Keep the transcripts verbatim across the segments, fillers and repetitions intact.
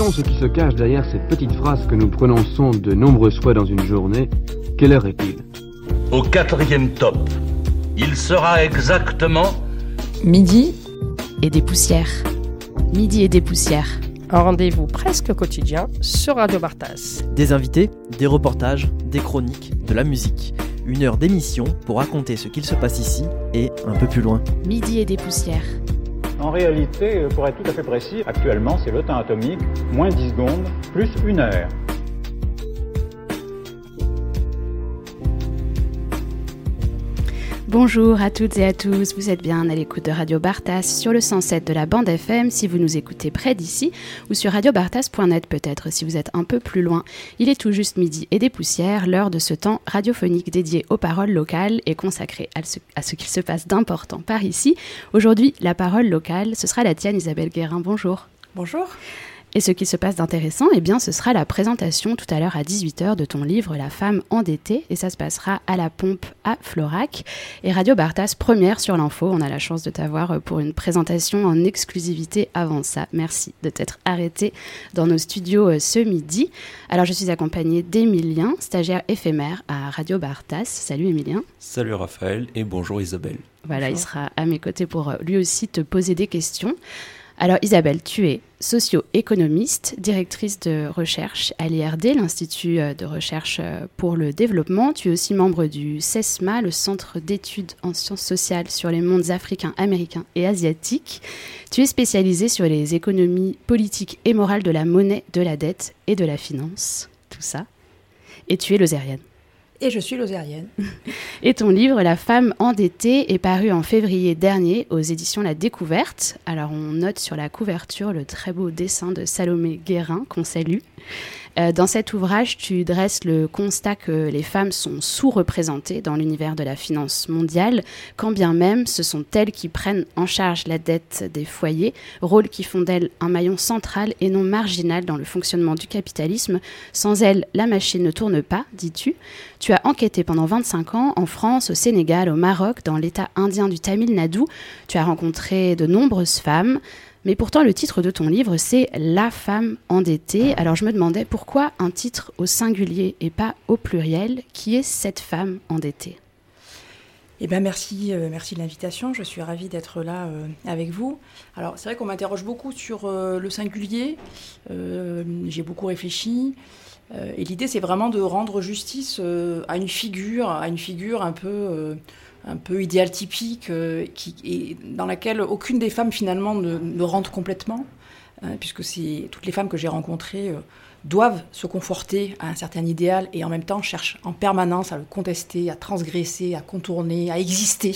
Sait-on ce qui se cache derrière cette petite phrase que nous prononçons de nombreuses fois dans une journée? Quelle heure est-il? Au quatrième top, il sera exactement... Midi et des poussières. Midi et des poussières. Un rendez-vous presque quotidien sur Radio Bartas. Des invités, des reportages, des chroniques, de la musique. Une heure d'émission pour raconter ce qu'il se passe ici et un peu plus loin. Midi et des poussières. En réalité, pour être tout à fait précis, actuellement c'est le temps atomique, moins dix secondes, plus une heure. Bonjour à toutes et à tous, vous êtes bien à l'écoute de Radio Bartas sur le cent sept de la bande F M si vous nous écoutez près d'ici ou sur radio bartas point net peut-être si vous êtes un peu plus loin. Il est tout juste midi et des poussières, l'heure de ce temps radiophonique dédié aux paroles locales et consacré à ce, à ce qu'il se passe d'important par ici. Aujourd'hui, la parole locale, ce sera la tienne Isabelle Guérin, bonjour. Bonjour. Et ce qui se passe d'intéressant, eh bien, ce sera la présentation tout à l'heure à dix-huit heures de ton livre La femme endettée. Et ça se passera à la Pompe à Florac. Et Radio Bartas, première sur l'info. On a la chance de t'avoir pour une présentation en exclusivité avant ça. Merci de t'être arrêté dans nos studios ce midi. Alors, je suis accompagnée d'Emilien, stagiaire éphémère à Radio Bartas. Salut Emilien. Salut Raphaël et bonjour Isabelle. Voilà, bonjour. Il sera à mes côtés pour lui aussi te poser des questions. Alors Isabelle, tu es socio-économiste, directrice de recherche à l'I R D, l'Institut de recherche pour le développement. Tu es aussi membre du CESMA, le Centre d'études en sciences sociales sur les mondes africains, américains et asiatiques. Tu es spécialisée sur les économies politiques et morales de la monnaie, de la dette et de la finance, tout ça. Et tu es lozérienne. Et je suis lozérienne. Et ton livre, La femme endettée, est paru en février dernier aux éditions La Découverte. Alors on note sur la couverture le très beau dessin de Salomé Guérin, qu'on salue. Euh, dans cet ouvrage, tu dresses le constat que les femmes sont sous-représentées dans l'univers de la finance mondiale, quand bien même ce sont elles qui prennent en charge la dette des foyers, rôle qui font d'elles un maillon central et non marginal dans le fonctionnement du capitalisme. Sans elles, la machine ne tourne pas, dis-tu. Tu as enquêté pendant vingt-cinq ans en France, au Sénégal, au Maroc, dans l'état indien du Tamil Nadu. Tu as rencontré de nombreuses femmes. Mais pourtant, le titre de ton livre, c'est « La femme endettée ». Alors je me demandais pourquoi un titre au singulier et pas au pluriel. Qui est cette femme endettée ? Eh bien, merci, euh, merci de l'invitation. Je suis ravie d'être là euh, avec vous. Alors, c'est vrai qu'on m'interroge beaucoup sur euh, le singulier. Euh, j'ai beaucoup réfléchi. Euh, et l'idée, c'est vraiment de rendre justice euh, à une figure, à une figure un peu... Euh, un peu idéal typique, euh, qui, et dans laquelle aucune des femmes finalement ne, ne rentre complètement, hein, puisque c'est, toutes les femmes que j'ai rencontrées euh, doivent se conforter à un certain idéal et en même temps cherchent en permanence à le contester, à transgresser, à contourner, à exister.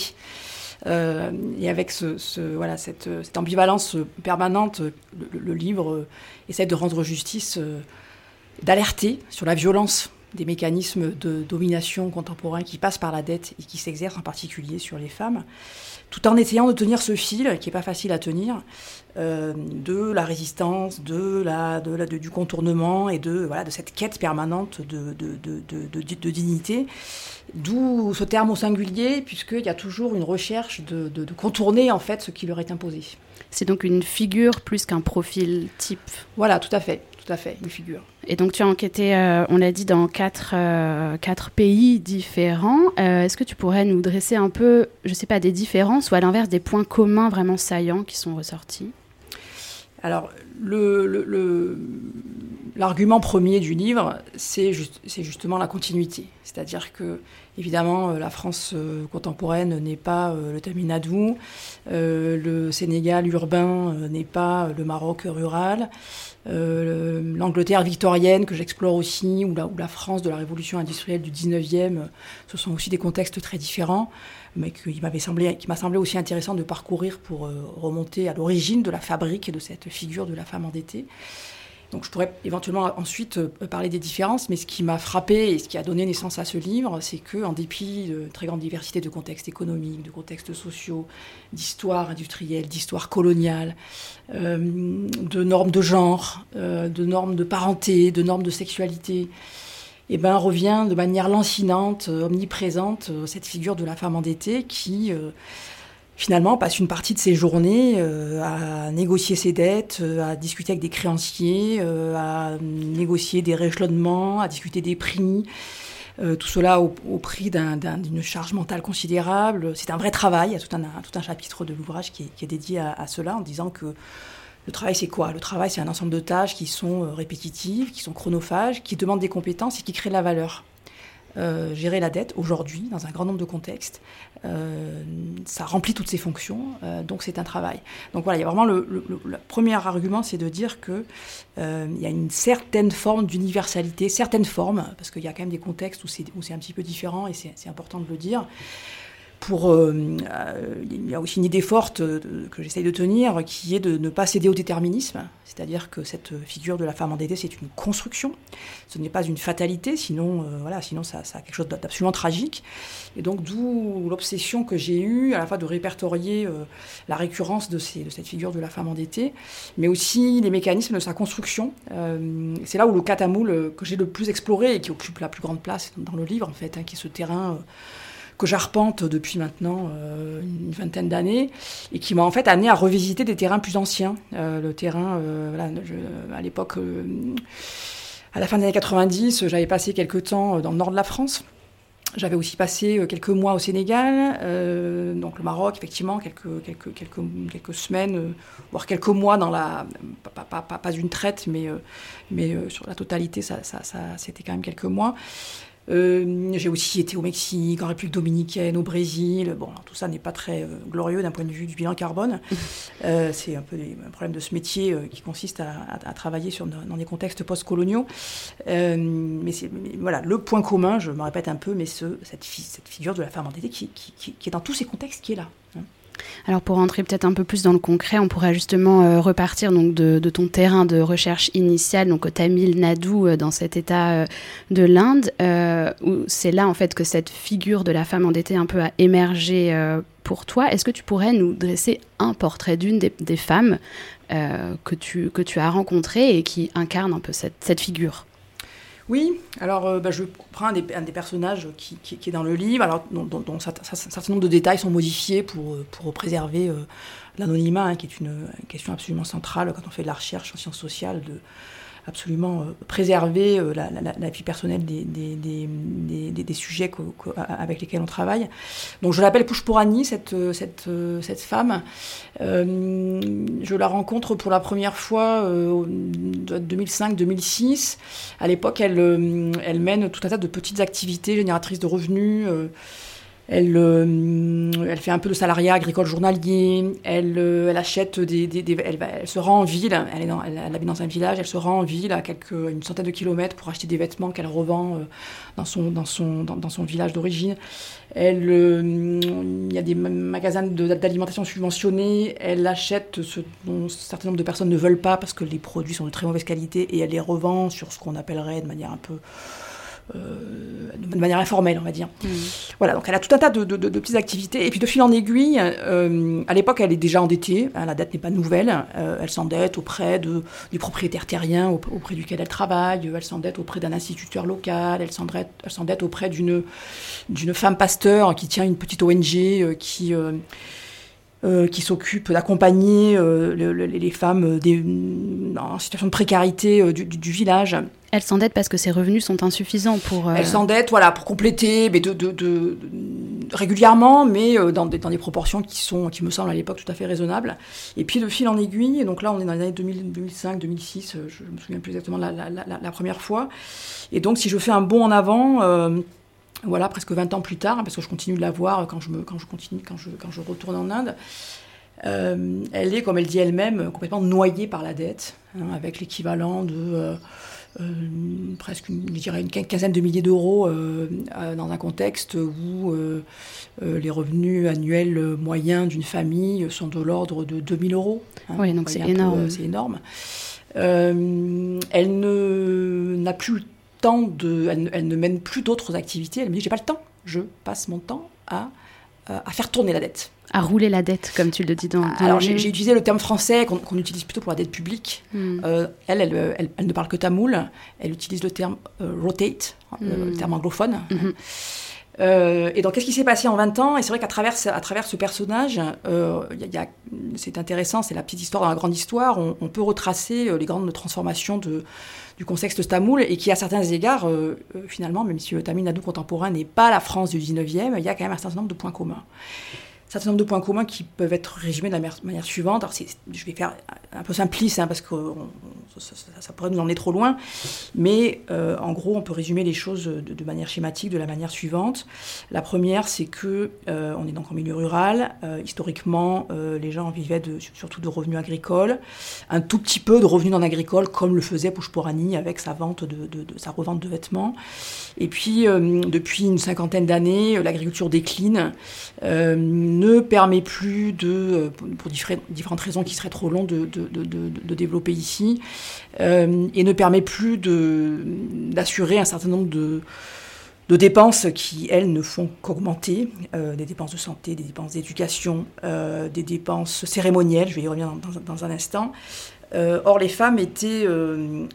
Euh, et avec ce, ce, voilà, cette, cette ambivalence permanente, le, le livre euh, essaie de rendre justice, euh, d'alerter sur la violence des mécanismes de domination contemporains qui passent par la dette et qui s'exercent en particulier sur les femmes, tout en essayant de tenir ce fil, qui n'est pas facile à tenir, euh, de la résistance, de la, de la, de, du contournement et de, voilà, de cette quête permanente de, de, de, de, de, de dignité. D'où ce terme au singulier, puisqu'il y a toujours une recherche de, de, de contourner en fait, ce qui leur est imposé. C'est donc une figure plus qu'un profil type. Voilà, tout à fait. Tout à fait, une figure. Et donc tu as enquêté, euh, on l'a dit, dans quatre, euh, quatre pays différents. Euh, est-ce que tu pourrais nous dresser un peu, je ne sais pas, des différences ou à l'inverse des points communs vraiment saillants qui sont ressortis ? Alors, le, le, le, l'argument premier du livre, c'est, juste, c'est justement la continuité. C'est-à-dire que, évidemment, la France euh, contemporaine n'est pas euh, le Tamil Nadu, euh, le Sénégal urbain euh, n'est pas le Maroc rural. Euh, l'Angleterre victorienne que j'explore aussi, ou la, ou la France de la révolution industrielle du dix-neuvième, ce sont aussi des contextes très différents, mais qui m'avait semblé, qui m'a semblé aussi intéressant de parcourir pour euh, remonter à l'origine de la fabrique de cette figure de la femme endettée. Donc je pourrais éventuellement ensuite euh, parler des différences, mais ce qui m'a frappé et ce qui a donné naissance à ce livre, c'est qu'en dépit de très grande diversité de contextes économiques, de contextes sociaux, d'histoire industrielle, d'histoire coloniale, euh, de normes de genre, euh, de normes de parenté, de normes de sexualité, eh ben, revient de manière lancinante, omniprésente, cette figure de la femme endettée qui... Euh, finalement, passe une partie de ses journées euh, à négocier ses dettes, euh, à discuter avec des créanciers, euh, à négocier des rééchelonnements, à discuter des prix. Euh, tout cela au, au prix d'un, d'un, d'une charge mentale considérable. C'est un vrai travail. Il y a tout un, un, tout un chapitre de l'ouvrage qui est, qui est dédié à, à cela, en disant que le travail, c'est quoi ? Le travail, c'est un ensemble de tâches qui sont euh, répétitives, qui sont chronophages, qui demandent des compétences et qui créent de la valeur. Euh, gérer la dette, aujourd'hui, dans un grand nombre de contextes, euh, ça remplit toutes ces fonctions, euh, donc c'est un travail. Donc voilà, il y a vraiment le, le, le, le premier argument, c'est de dire qu'il euh, y a une certaine forme d'universalité, certaines formes, parce qu'il y a quand même des contextes où c'est, où c'est un petit peu différent, et c'est, c'est important de le dire. Pour, euh, euh, il y a aussi une idée forte euh, que j'essaye de tenir, qui est de ne pas céder au déterminisme. C'est-à-dire que cette figure de la femme endettée, c'est une construction. Ce n'est pas une fatalité, sinon, euh, voilà, sinon ça, ça a quelque chose d'absolument tragique. Et donc, d'où l'obsession que j'ai eue, à la fois de répertorier euh, la récurrence de, ces, de cette figure de la femme endettée, mais aussi les mécanismes de sa construction. Euh, c'est là où le cas tamoul que j'ai le plus exploré et qui occupe la plus grande place dans le livre, en fait, hein, qui est ce terrain... Euh, que j'arpente depuis maintenant euh, une vingtaine d'années, et qui m'a en fait amené à revisiter des terrains plus anciens. Euh, le terrain, euh, voilà, je, à l'époque, euh, à la fin des années quatre-vingt-dix, j'avais passé quelques temps dans le nord de la France. J'avais aussi passé quelques mois au Sénégal, euh, donc le Maroc, effectivement, quelques, quelques, quelques, quelques semaines, euh, voire quelques mois dans la... Pas, pas, pas, pas une traite, mais, euh, mais euh, sur la totalité, ça, ça, ça, c'était quand même quelques mois. Euh, j'ai aussi été au Mexique, en République dominicaine, au Brésil. Bon, alors, tout ça n'est pas très euh, glorieux d'un point de vue du bilan carbone. Euh, c'est un peu des, un problème de ce métier euh, qui consiste à, à, à travailler sur, dans des contextes post-coloniaux. Euh, mais, c'est, mais voilà, le point commun, je me répète un peu, mais ce, cette, fi, cette figure de la femme endettée qui, qui, qui, qui est dans tous ces contextes, qui est là. Hein. Alors pour rentrer peut-être un peu plus dans le concret, on pourrait justement euh, repartir donc de, de ton terrain de recherche initial, donc au Tamil Nadu, euh, dans cet état euh, de l'Inde, euh, où c'est là en fait que cette figure de la femme endettée un peu a émergé euh, pour toi. Est-ce que tu pourrais nous dresser un portrait d'une des, des femmes euh, que, tu, que tu as rencontrées et qui incarne un peu cette, cette figure ? Oui, alors euh, bah, je prends un des, un des personnages qui, qui, qui est dans le livre, alors, dont, dont, dont un certain nombre de détails sont modifiés pour, pour préserver euh, l'anonymat, hein, qui est une, une question absolument centrale quand on fait de la recherche en sciences sociales, de absolument euh, préserver euh, la, la, la vie personnelle des, des, des, des, des sujets que, que, avec lesquels on travaille. Donc je l'appelle Pushpurani, cette, cette, cette femme. Euh, je la rencontre pour la première fois euh, deux mille cinq deux mille six. À l'époque, elle, elle mène tout un tas de petites activités génératrices de revenus. Euh, Elle, euh, elle fait un peu de salariat agricole journalier, elle, euh, elle achète des... des, des elle, va, elle se rend en ville, elle, est dans, elle, elle habite dans un village, elle se rend en ville à quelques, une centaine de kilomètres pour acheter des vêtements qu'elle revend euh, dans, son, dans, son, dans, dans son village d'origine. Elle, euh, il y a des magasins de, d'alimentation subventionnés, elle achète ce dont un certain nombre de personnes ne veulent pas parce que les produits sont de très mauvaise qualité et elle les revend sur ce qu'on appellerait de manière un peu... Euh, de manière informelle, on va dire. Mmh. Voilà, donc elle a tout un tas de, de, de, de petites activités. Et puis de fil en aiguille, euh, à l'époque, elle est déjà endettée. Hein, la dette n'est pas nouvelle. Euh, elle s'endette auprès de, du propriétaire terrien auprès duquel elle travaille. Elle s'endette auprès d'un instituteur local. Elle s'endette, elle s'endette auprès d'une, d'une femme pasteur qui tient une petite O N G euh, qui... Euh, Euh, qui s'occupe d'accompagner euh, le, le, les femmes des, en situation de précarité euh, du, du, du village. Elle s'endette parce que ses revenus sont insuffisants pour... Euh... Elle s'endette, voilà, pour compléter, mais de, de, de, de régulièrement, mais euh, dans, des, dans des proportions qui, sont, qui me semblent à l'époque tout à fait raisonnables. Et puis de fil en aiguille, et donc là on est dans les années deux mille, deux mille cinq, deux mille six, euh, je ne me souviens plus exactement la, la, la, la première fois. Et donc si je fais un bond en avant... Euh, Voilà, presque vingt ans plus tard, parce que je continue de la voir quand je, me, quand je, continue, quand je, quand je retourne en Inde. Euh, elle est, comme elle dit elle-même, complètement noyée par la dette, hein, avec l'équivalent de euh, euh, presque, une, je dirais, une quinzaine de milliers d'euros euh, euh, dans un contexte où euh, euh, les revenus annuels moyens d'une famille sont de l'ordre de deux mille euros. Hein, oui, donc c'est énorme. Peu, c'est énorme. Euh, elle ne, n'a plus le De, elle, elle ne mène plus d'autres activités. Elle me dit, j'ai pas le temps. Je passe mon temps à, à faire tourner la dette. À rouler la dette, comme tu le dis dans... dans Alors, j'ai, j'ai utilisé le terme français qu'on, qu'on utilise plutôt pour la dette publique. Mm. Euh, elle, elle, elle, elle ne parle que tamoul. Elle utilise le terme euh, rotate, mm. le, le terme anglophone. Mm-hmm. Euh, et donc, qu'est-ce qui s'est passé en vingt ans ? Et c'est vrai qu'à travers, à travers ce personnage, euh, y a, y a, c'est intéressant, c'est la petite histoire dans la grande histoire, on, on peut retracer les grandes transformations de, du contexte tamoul, et qui, à certains égards, euh, finalement, même si le Tamil Nadu contemporain n'est pas la France du dix-neuvième, il y a quand même un certain nombre de points communs. Un certain nombre de points communs qui peuvent être résumés de la manière suivante. Alors c'est, je vais faire un peu simpliste, hein, parce que on, ça, ça, ça pourrait nous emmener trop loin, mais euh, en gros, on peut résumer les choses de, de manière schématique de la manière suivante. La première, c'est que euh, on est donc en milieu rural. Euh, historiquement, euh, les gens vivaient de, surtout de revenus agricoles, un tout petit peu de revenus non agricoles, comme le faisait Pushporani avec sa vente de, de, de sa revente de vêtements. Et puis, euh, depuis une cinquantaine d'années, l'agriculture décline. Euh, ne permet plus de, pour différentes raisons qui seraient trop longues de, de, de, de, de développer ici, euh, et ne permet plus de, d'assurer un certain nombre de, de dépenses qui, elles, ne font qu'augmenter, euh, des dépenses de santé, des dépenses d'éducation, euh, des dépenses cérémonielles, je vais y revenir dans, dans, dans un instant. Euh, or, les femmes étaient euh,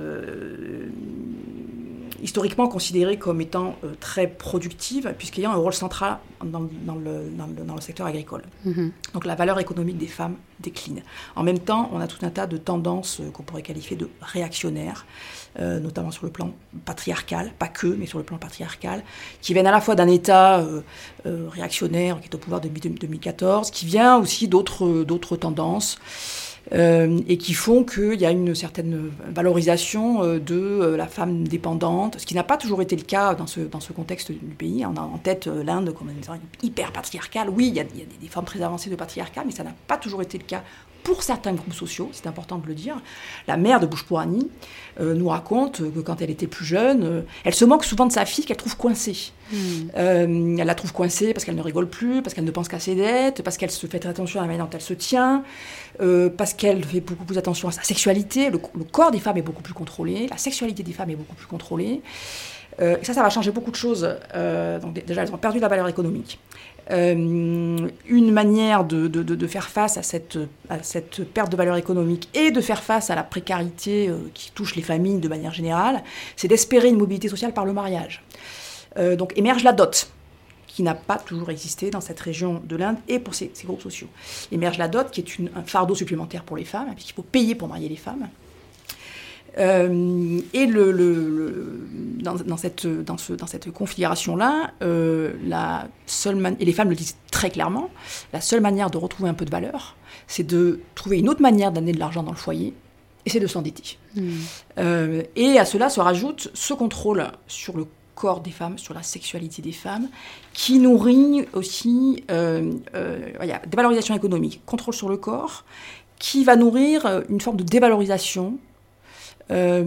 euh, historiquement considérées comme étant euh, très productives, puisqu'ayant un rôle central dans, dans, le, dans, le, dans le secteur agricole. Mmh. Donc la valeur économique des femmes décline. En même temps, on a tout un tas de tendances euh, qu'on pourrait qualifier de réactionnaires, euh, notamment sur le plan patriarcal, pas que, mais sur le plan patriarcal, qui viennent à la fois d'un État euh, euh, réactionnaire qui est au pouvoir depuis deux mille quatorze, qui vient aussi d'autres, d'autres tendances, Euh, et qui font qu'il y a une certaine valorisation euh, de euh, la femme dépendante, ce qui n'a pas toujours été le cas dans ce, dans ce contexte du pays. On a en tête euh, l'Inde comme une hyper patriarcale. Oui, il y a, il y a des formes très avancées de patriarcat, mais ça n'a pas toujours été le cas pour certains groupes sociaux, c'est important de le dire. La mère de Pushporani euh, nous raconte que quand elle était plus jeune, euh, elle se moque souvent de sa fille qu'elle trouve coincée. Mmh. Euh, elle la trouve coincée parce qu'elle ne rigole plus, parce qu'elle ne pense qu'à ses dettes, parce qu'elle se fait très attention à la manière dont elle se tient, euh, parce qu'elle fait beaucoup plus attention à sa sexualité. Le, le corps des femmes est beaucoup plus contrôlé, la sexualité des femmes est beaucoup plus contrôlée. Euh, et ça, ça va changer beaucoup de choses. Euh, donc déjà, elles ont perdu la valeur économique. Euh, une manière de, de, de faire face à cette, à cette perte de valeur économique et de faire face à la précarité euh, qui touche les familles de manière générale, c'est d'espérer une mobilité sociale par le mariage. Euh, donc émerge la dot, qui n'a pas toujours existé dans cette région de l'Inde et pour ces, ces groupes sociaux. Émerge la dot, qui est une, un fardeau supplémentaire pour les femmes, puisqu'il faut payer pour marier les femmes. Euh, et le, le, le, dans, dans, cette, dans, ce, dans cette configuration-là, euh, la seule man- et les femmes le disent très clairement, la seule manière de retrouver un peu de valeur, c'est de trouver une autre manière d'amener de l'argent dans le foyer, et c'est de s'endetter. Mmh. Euh, et à cela se rajoute ce contrôle sur le corps des femmes, sur la sexualité des femmes, qui nourrit aussi euh, euh, voilà, dévalorisation économique, contrôle sur le corps, qui va nourrir une forme de dévalorisation Euh,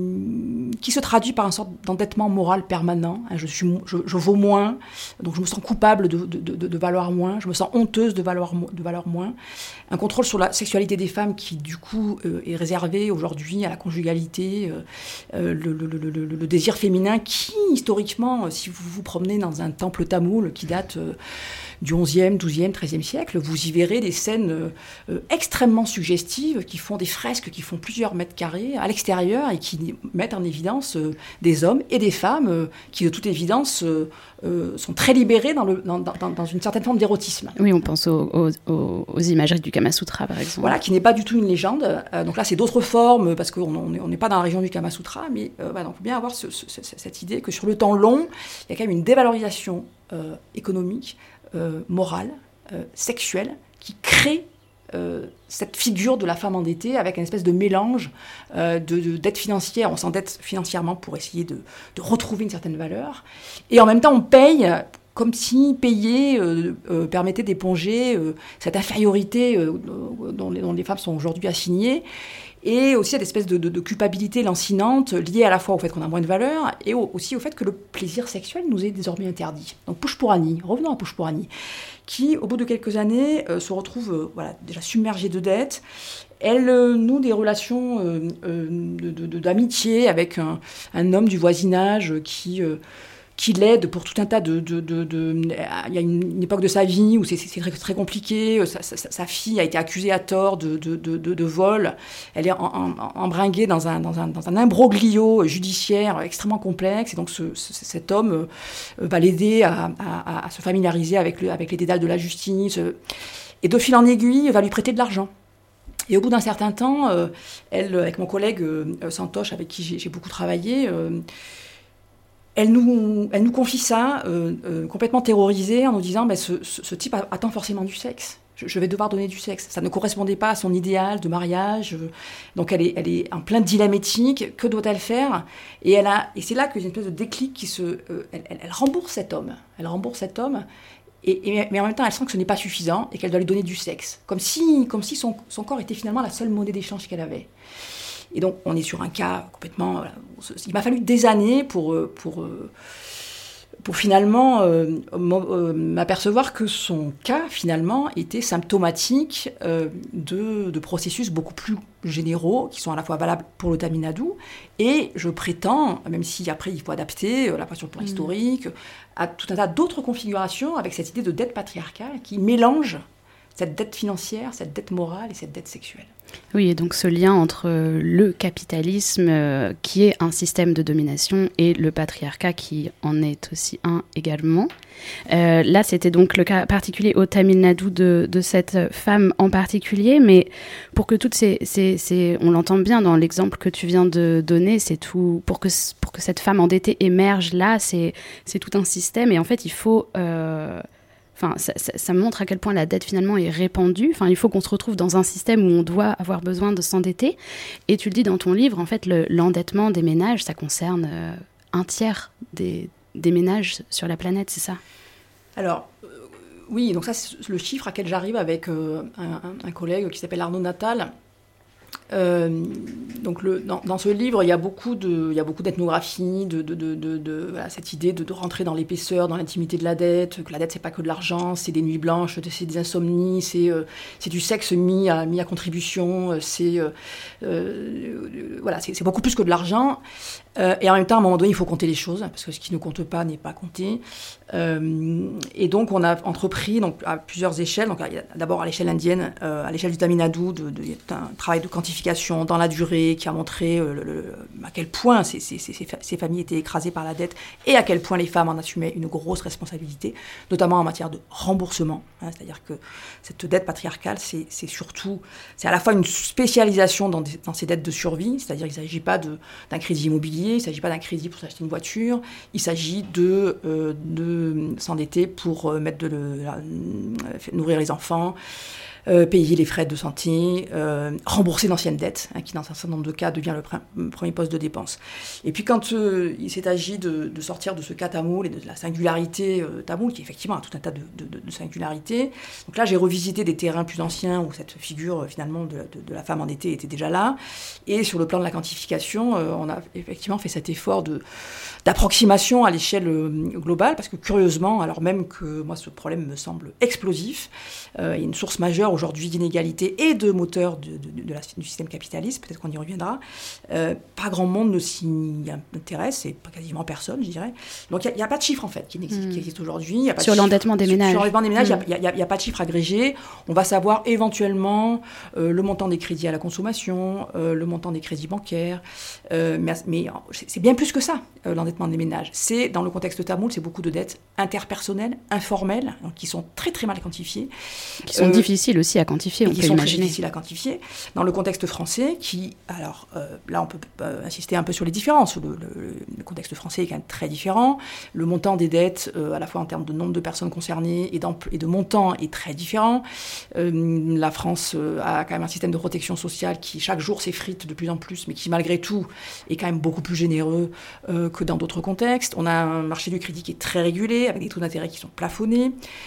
qui se traduit par une sorte d'endettement moral permanent. Je, suis, je, je vaux moins, donc je me sens coupable de, de, de, de valoir moins, je me sens honteuse de valoir, de valoir moins. Un contrôle sur la sexualité des femmes qui, du coup, euh, est réservé aujourd'hui à la conjugalité, euh, euh, le, le, le, le, le désir féminin qui, historiquement, euh, si vous vous promenez dans un temple tamoul qui date euh, du onzième, douzième, treizième siècle, vous y verrez des scènes euh, extrêmement suggestives qui font des fresques qui font plusieurs mètres carrés à l'extérieur et qui mettent en évidence euh, des hommes et des femmes euh, qui, de toute évidence, euh, euh, sont très libérés dans, le, dans, dans, dans une certaine forme d'érotisme. Oui, on pense aux, aux, aux imageries du Kama Sutra, par exemple. Voilà, qui n'est pas du tout une légende. Euh, donc là, c'est d'autres formes, parce qu'on n'est pas dans la région du Kama Sutra, mais euh, bah, donc, il faut bien avoir ce, ce, cette idée que sur le temps long, il y a quand même une dévalorisation euh, économique, Euh, morale, euh, sexuelle, qui crée euh, cette figure de la femme endettée avec une espèce de mélange euh, de, de dette financière. On s'endette financièrement pour essayer de, de retrouver une certaine valeur. Et en même temps, on paye comme si payer euh, euh, permettait d'éponger euh, cette infériorité euh, dont, les, dont les femmes sont aujourd'hui assignées. Et aussi cette espèce de, de, de culpabilité lancinante liée à la fois au fait qu'on a moins de valeur et au, aussi au fait que le plaisir sexuel nous est désormais interdit. Donc Pushporani, revenons à Pushporani, qui au bout de quelques années euh, se retrouve euh, voilà, déjà submergée de dettes. Elle euh, noue des relations euh, euh, de, de, de, d'amitié avec un, un homme du voisinage qui... Euh, qui l'aide pour tout un tas de... de, de, de, de il y a une, une époque de sa vie où c'est, c'est très, très compliqué. Sa, sa, sa fille a été accusée à tort de, de, de, de, de vol. Elle est en, en, embringuée dans un, dans, un, dans un imbroglio judiciaire extrêmement complexe. Et donc ce, ce, cet homme euh, va l'aider à, à, à se familiariser avec, le, avec les dédales de la justice. Et de fil en aiguille, va lui prêter de l'argent. Et au bout d'un certain temps, euh, elle, avec mon collègue euh, Santosh, avec qui j'ai, j'ai beaucoup travaillé, euh, elle, nous, elle nous confie ça, euh, euh, complètement terrorisée, en nous disant ben, ce, ce, ce type attend forcément du sexe. Je, je vais devoir donner du sexe. Ça ne correspondait pas à son idéal de mariage. Euh, donc elle est, elle est en plein dilemme éthique. Que doit-elle faire ? Et, elle a, et c'est là qu'il y a une espèce de déclic qui se... Euh, elle, elle, elle rembourse cet homme. Elle rembourse cet homme. Et, et, mais en même temps, elle sent que ce n'est pas suffisant et qu'elle doit lui donner du sexe. Comme si, comme si son, son corps était finalement la seule monnaie d'échange qu'elle avait. Et donc, on est sur un cas complètement... Voilà, il m'a fallu des années pour, pour, pour finalement euh, m'apercevoir que son cas, finalement, était symptomatique euh, de, de processus beaucoup plus généraux, qui sont à la fois valables pour le Tamil Nadu, et je prétends, même si après il faut adapter la question de plan historique, à tout un tas d'autres configurations avec cette idée de dette patriarcale qui mélange cette dette financière, cette dette morale et cette dette sexuelle. Oui, et donc ce lien entre le capitalisme, euh, qui est un système de domination, et le patriarcat, qui en est aussi un également. Euh, là, c'était donc le cas particulier au Tamil Nadu de, de cette femme en particulier, mais pour que toutes ces, ces, ces... On l'entend bien dans l'exemple que tu viens de donner, c'est tout... Pour que, pour que cette femme endettée émerge là, c'est, c'est tout un système, et en fait, il faut... Euh... Enfin, ça, ça, ça montre à quel point la dette finalement est répandue. Enfin, il faut qu'on se retrouve dans un système où on doit avoir besoin de s'endetter. Et tu le dis dans ton livre, en fait, le, l'endettement des ménages, ça concerne euh, un tiers des, des ménages sur la planète, c'est ça ? Alors, euh, oui, donc ça, c'est le chiffre à quel j'arrive avec euh, un, un collègue qui s'appelle Arnaud Natal. Euh, donc le, dans, dans ce livre, il y a beaucoup de, il y a beaucoup d'ethnographie, de, de, de, de, de voilà, cette idée de, de rentrer dans l'épaisseur, dans l'intimité de la dette, que la dette c'est pas que de l'argent, c'est des nuits blanches, c'est des insomnies, c'est, euh, c'est du sexe mis à, mis à contribution, c'est, euh, euh, voilà, c'est, c'est beaucoup plus que de l'argent. Euh, et en même temps, à un moment donné, il faut compter les choses, parce que ce qui ne compte pas n'est pas compté. Euh, et donc, on a entrepris donc, à plusieurs échelles. Donc, d'abord à l'échelle indienne, euh, à l'échelle du Tamil Nadu, de, de, un travail de quantification dans la durée qui a montré euh, le, le, à quel point ces, ces, ces, ces familles étaient écrasées par la dette et à quel point les femmes en assumaient une grosse responsabilité, notamment en matière de remboursement. Hein, c'est-à-dire que cette dette patriarcale, c'est, c'est surtout, c'est à la fois une spécialisation dans, des, dans ces dettes de survie, c'est-à-dire qu'il ne s'agit pas de, d'un crédit immobilier, il ne s'agit pas d'un crédit pour s'acheter une voiture, il s'agit de, euh, de s'endetter pour euh, mettre de le, la, nourrir les enfants, euh, payer les frais de santé, euh, rembourser d'anciennes dettes, hein, qui dans un certain nombre de cas devient le, pr- le premier poste de dépense. Et puis quand euh, il s'est agi de, de sortir de ce cas tamoul et de la singularité euh, tamoul, qui effectivement a tout un tas de, de, de singularités, donc là j'ai revisité des terrains plus anciens où cette figure euh, finalement de, de, de la femme endettée était déjà là, et sur le plan de la quantification, euh, on a effectivement fait cet effort de, d'approximation à l'échelle euh, globale, parce que curieusement, alors même que moi ce problème me semble explosif, euh, il y a une source majeure aujourd'hui d'inégalité et de moteur de, de, de la, du système capitaliste, peut-être qu'on y reviendra, euh, pas grand monde ne s'y intéresse, et pas quasiment personne, je dirais. Donc il n'y a, a pas de chiffre en fait qui existe, mmh. qui existe aujourd'hui. Y a pas sur de l'endettement des sur, ménages. Sur l'endettement des ménages, il mmh. n'y a, a, a pas de chiffre agrégé. On va savoir éventuellement euh, le montant des crédits à la consommation, euh, le montant des crédits bancaires, euh, mais, mais c'est bien plus que ça, euh, l'endettement des ménages. C'est, dans le contexte tamoul, c'est beaucoup de dettes interpersonnelles, informelles, donc, qui sont très très mal quantifiées. Qui sont euh, difficiles aussi à quantifier, on qui peut sont imaginer. Très difficiles à quantifier. Dans le contexte français, qui, alors euh, là on peut euh, insister un peu sur les différences. Le, le, le contexte français est quand même très différent. Le montant des dettes, euh, à la fois en termes de nombre de personnes concernées et, et de montant, est très différent. Euh, la France euh, a quand même un système de protection sociale qui chaque jour s'effrite de plus en plus, mais qui malgré tout est quand même beaucoup plus généreux euh, que dans d'autres contextes. On a un marché du crédit qui est très régulé, avec des taux d'intérêt qui sont plafonnés.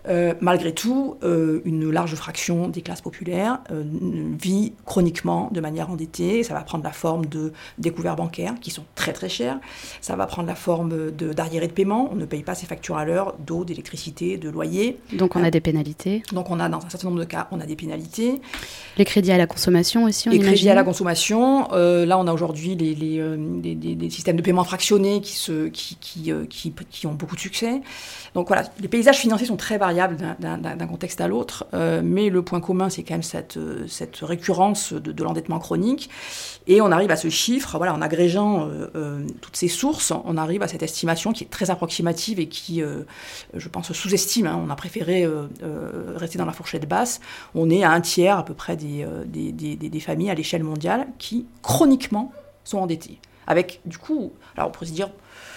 Euh, malgré tout, euh, une large fraction des classes populaires euh, vit chroniquement de manière endettée. Ça va prendre la forme de découverts bancaires qui sont très très chers. Ça va prendre la forme de, d'arriérés de paiement. On ne paye pas ses factures à l'heure d'eau, d'électricité, de loyer. Donc on euh, a des pénalités. Donc on a, dans un certain nombre de cas, on a des pénalités. Les crédits à la consommation aussi, on Les imagine. crédits à la consommation. Euh, là, on a aujourd'hui les, les, euh, des, des, des systèmes de paiement fractionnés qui, se, qui, qui, euh, qui, qui ont beaucoup de succès. Donc voilà, les paysages financiers sont très variables d'un, d'un, d'un contexte à l'autre, euh, mais le point commun, c'est quand même cette, cette récurrence de, de l'endettement chronique. Et on arrive à ce chiffre, voilà, en agrégeant euh, euh, toutes ces sources, on arrive à cette estimation qui est très approximative et qui, euh, je pense, sous-estime. Hein. On a préféré euh, euh, rester dans la fourchette basse. On est à un tiers à peu près des, euh, des, des, des familles à l'échelle mondiale qui, chroniquement, sont endettées. Avec, du coup, alors on pourrait se dire...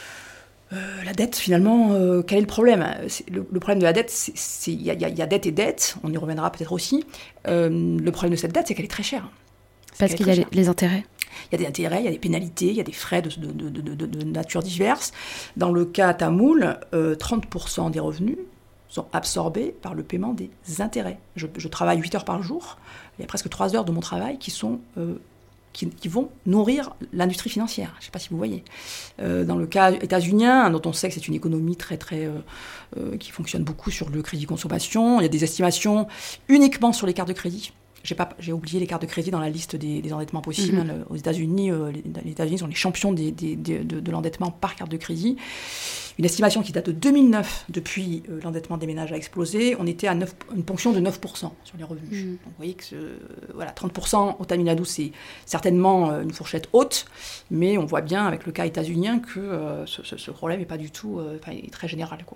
Euh, la dette, finalement, euh, quel est le problème ? c'est, le, le problème de la dette, il y, y, y a dette et dette, on y reviendra peut-être aussi. Euh, le problème de cette dette, c'est qu'elle est très chère. C'est Parce qu'il y a les, les intérêts. Il y a des intérêts, il y a des pénalités, il y a des frais de, de, de, de, de, de nature diverse. Dans le cas tamoul, euh, trente pour cent des revenus sont absorbés par le paiement des intérêts. Je, je travaille huit heures par jour, il y a presque trois heures de mon travail qui sont... Euh, Qui, qui vont nourrir l'industrie financière. Je ne sais pas si vous voyez. Euh, dans le cas états-unien, dont on sait que c'est une économie très, très, euh, euh, qui fonctionne beaucoup sur le crédit consommation, il y a des estimations uniquement sur les cartes de crédit. J'ai, pas, j'ai oublié les cartes de crédit dans la liste des, des endettements possibles. Mm-hmm. Hein, aux États-Unis, euh, les, les États-Unis sont les champions des, des, des, de, de l'endettement par carte de crédit. Une estimation qui date de deux mille neuf, depuis euh, l'endettement des ménages a explosé, on était à neuf, une ponction de neuf pour cent sur les revenus. Mmh. Donc vous voyez que ce, euh, voilà, trente pour cent au Tamil Nadu, c'est certainement euh, une fourchette haute, mais on voit bien avec le cas états-unien que euh, ce, ce, ce problème n'est pas du tout, euh, est très général, quoi.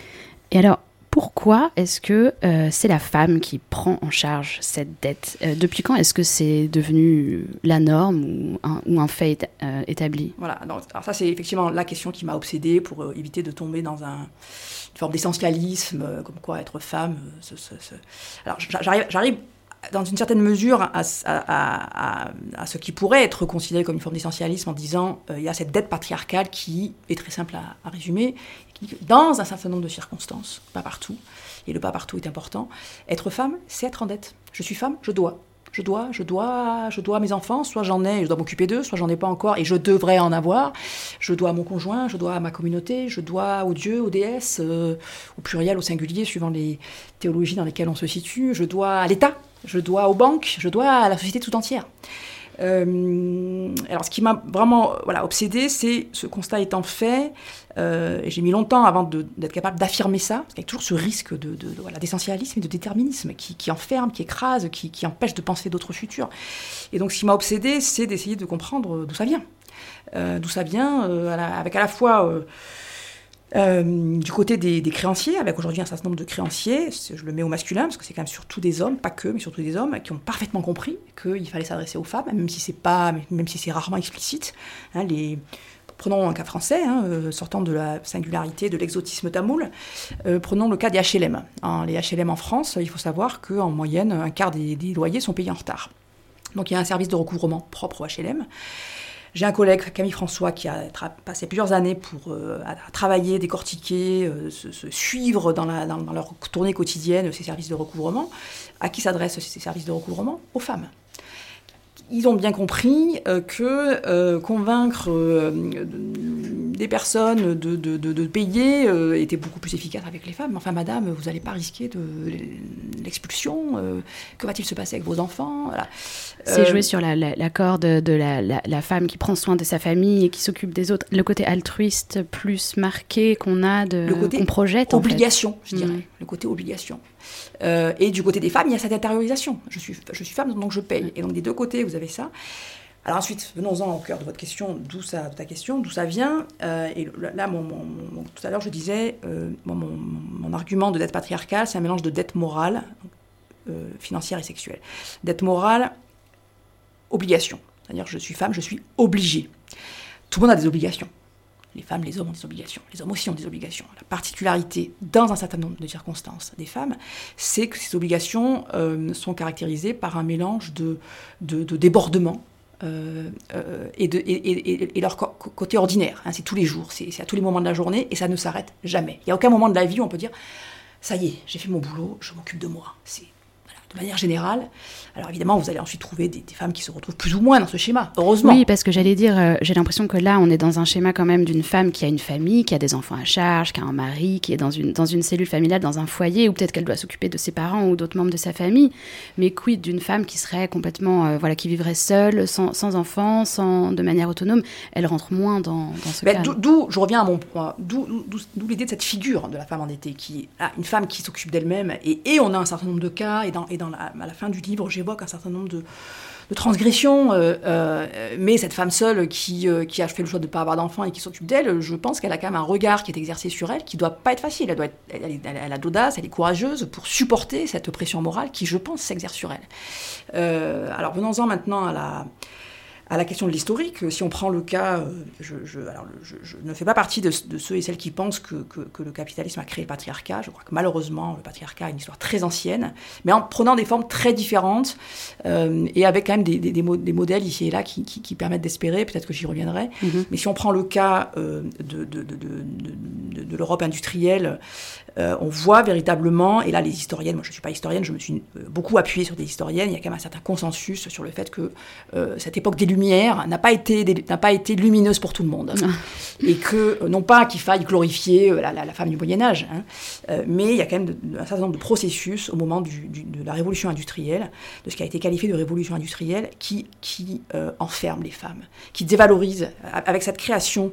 Et alors, pourquoi est-ce que euh, c'est la femme qui prend en charge cette dette ? euh, Depuis quand est-ce que c'est devenu la norme ou un, ou un fait éta- euh, établi ? Voilà, donc, alors ça c'est effectivement la question qui m'a obsédée pour euh, éviter de tomber dans un, une forme d'essentialisme, euh, comme quoi être femme... Euh, ce, ce, ce... Alors j'arrive, j'arrive dans une certaine mesure à, à, à, à ce qui pourrait être considéré comme une forme d'essentialisme en disant euh, il y a cette dette patriarcale qui est très simple à, à résumer, qui, dans un certain nombre de circonstances, pas partout, et le pas partout est important, être femme, c'est être en dette. Je suis femme, je dois. Je dois, je dois, je dois à mes enfants, soit j'en ai et je dois m'occuper d'eux, soit j'en ai pas encore et je devrais en avoir. Je dois à mon conjoint, je dois à ma communauté, je dois aux dieux, aux déesses, euh, au pluriel, au singulier, suivant les théologies dans lesquelles on se situe. Je dois à l'État, je dois aux banques, je dois à la société tout entière. Euh, alors, ce qui m'a vraiment voilà, obsédée, c'est ce constat étant fait, euh, et j'ai mis longtemps avant de, d'être capable d'affirmer ça, parce qu'il y a toujours ce risque de, de, de, voilà, d'essentialisme et de déterminisme qui, qui enferme, qui écrase, qui, qui empêche de penser d'autres futurs. Et donc, ce qui m'a obsédée, c'est d'essayer de comprendre d'où ça vient. Euh, d'où ça vient, euh, à la, avec à la fois... Euh, Euh, du côté des, des créanciers, avec aujourd'hui un certain nombre de créanciers, je le mets au masculin, parce que c'est quand même surtout des hommes, pas que, mais surtout des hommes, qui ont parfaitement compris qu'il fallait s'adresser aux femmes, même si c'est, pas, même si c'est rarement explicite. Hein, les, prenons un cas français, hein, euh, sortant de la singularité, de l'exotisme tamoul, euh, prenons le cas des H L M. Hein, les H L M en France, il faut savoir qu'en moyenne, un quart des, des loyers sont payés en retard. Donc il y a un service de recouvrement propre au H L M. J'ai un collègue, Camille François, qui a tra- passé plusieurs années pour euh, à, à travailler, décortiquer, euh, se, se suivre dans, la, dans, dans leur tournée quotidienne ces services de recouvrement. À qui s'adressent ces services de recouvrement ? Aux femmes. Ils ont bien compris euh, que euh, convaincre euh, des personnes de, de, de, de payer euh, était beaucoup plus efficace avec les femmes. Enfin, madame, vous n'allez pas risquer de l'expulsion. Euh, que va-t-il se passer avec vos enfants ? Voilà. C'est euh, jouer sur la, la, la corde de la, la, la femme qui prend soin de sa famille et qui s'occupe des autres. Le côté altruiste plus marqué qu'on a, de, le côté qu'on projette. Obligation, en fait. je dirais. Mmh. Le côté obligation. Euh, et du côté des femmes, il y a cette intériorisation. Je suis, je suis femme, donc je paye. Et donc des deux côtés, vous avez ça. Alors ensuite, venons-en au cœur de votre question, d'où ça, de ta question, d'où ça vient. Euh, et là, mon, mon, mon, tout à l'heure, je disais, euh, mon, mon, mon argument de dette patriarcale, c'est un mélange de dette morale, euh, financière et sexuelle. Dette morale, obligation. C'est-à-dire, je suis femme, je suis obligée. Tout le monde a des obligations. Les femmes, les hommes ont des obligations. Les hommes aussi ont des obligations. La particularité, dans un certain nombre de circonstances des femmes, c'est que ces obligations euh, sont caractérisées par un mélange de, de, de débordement euh, euh, et, de, et, et, et leur co- côté ordinaire. Hein, c'est tous les jours, c'est, c'est à tous les moments de la journée et ça ne s'arrête jamais. Il n'y a aucun moment de la vie où on peut dire ça y est, j'ai fait mon boulot, je m'occupe de moi. C'est voilà, de manière générale. Alors évidemment, vous allez ensuite trouver des, des femmes qui se retrouvent plus ou moins dans ce schéma, heureusement. Oui, parce que j'allais dire, euh, j'ai l'impression que là, on est dans un schéma quand même d'une femme qui a une famille, qui a des enfants à charge, qui a un mari, qui est dans une, dans une cellule familiale, dans un foyer, ou peut-être qu'elle doit s'occuper de ses parents ou d'autres membres de sa famille. Mais quid d'une femme qui serait complètement, euh, voilà, qui vivrait seule, sans, sans enfants, sans, de manière autonome, elle rentre moins dans, dans ce ben, cadre. D'où, je reviens à mon point, d'où, d'où, d'où l'idée de cette figure de la femme endettée, qui est ah, une femme qui s'occupe d'elle-même, et, et on a un certain nombre de cas, et, dans, et dans la, à la fin du livre, j'évoque un certain nombre de de transgression, euh, euh, mais cette femme seule qui, euh, qui a fait le choix de ne pas avoir d'enfant et qui s'occupe d'elle, je pense qu'elle a quand même un regard qui est exercé sur elle qui ne doit pas être facile. Elle, doit être, elle, elle, elle a d'audace, elle est courageuse pour supporter cette pression morale qui, je pense, s'exerce sur elle. Euh, alors venons-en maintenant à la... À la question de l'historique, si on prend le cas, je, je, alors je, je ne fais pas partie de, de ceux et celles qui pensent que, que, que le capitalisme a créé le patriarcat. Je crois que malheureusement, le patriarcat a une histoire très ancienne, mais en prenant des formes très différentes euh, et avec quand même des, des, des, mo- des modèles ici et là qui, qui, qui permettent d'espérer, peut-être que j'y reviendrai. Mm-hmm. Mais si on prend le cas euh, de, de, de, de, de, de l'Europe industrielle, euh, on voit véritablement, et là les historiennes, moi je ne suis pas historienne, je me suis beaucoup appuyée sur des historiennes, il y a quand même un certain consensus sur le fait que euh, cette époque des Lumière n'a pas été n'a pas été lumineuse pour tout le monde et que non pas qu'il faille glorifier la, la, la femme du Moyen Âge, hein, euh, mais il y a quand même de, de, un certain nombre de processus au moment du, du, de la révolution industrielle, de ce qui a été qualifié de révolution industrielle, qui qui euh, enferme les femmes, qui dévalorise avec cette création,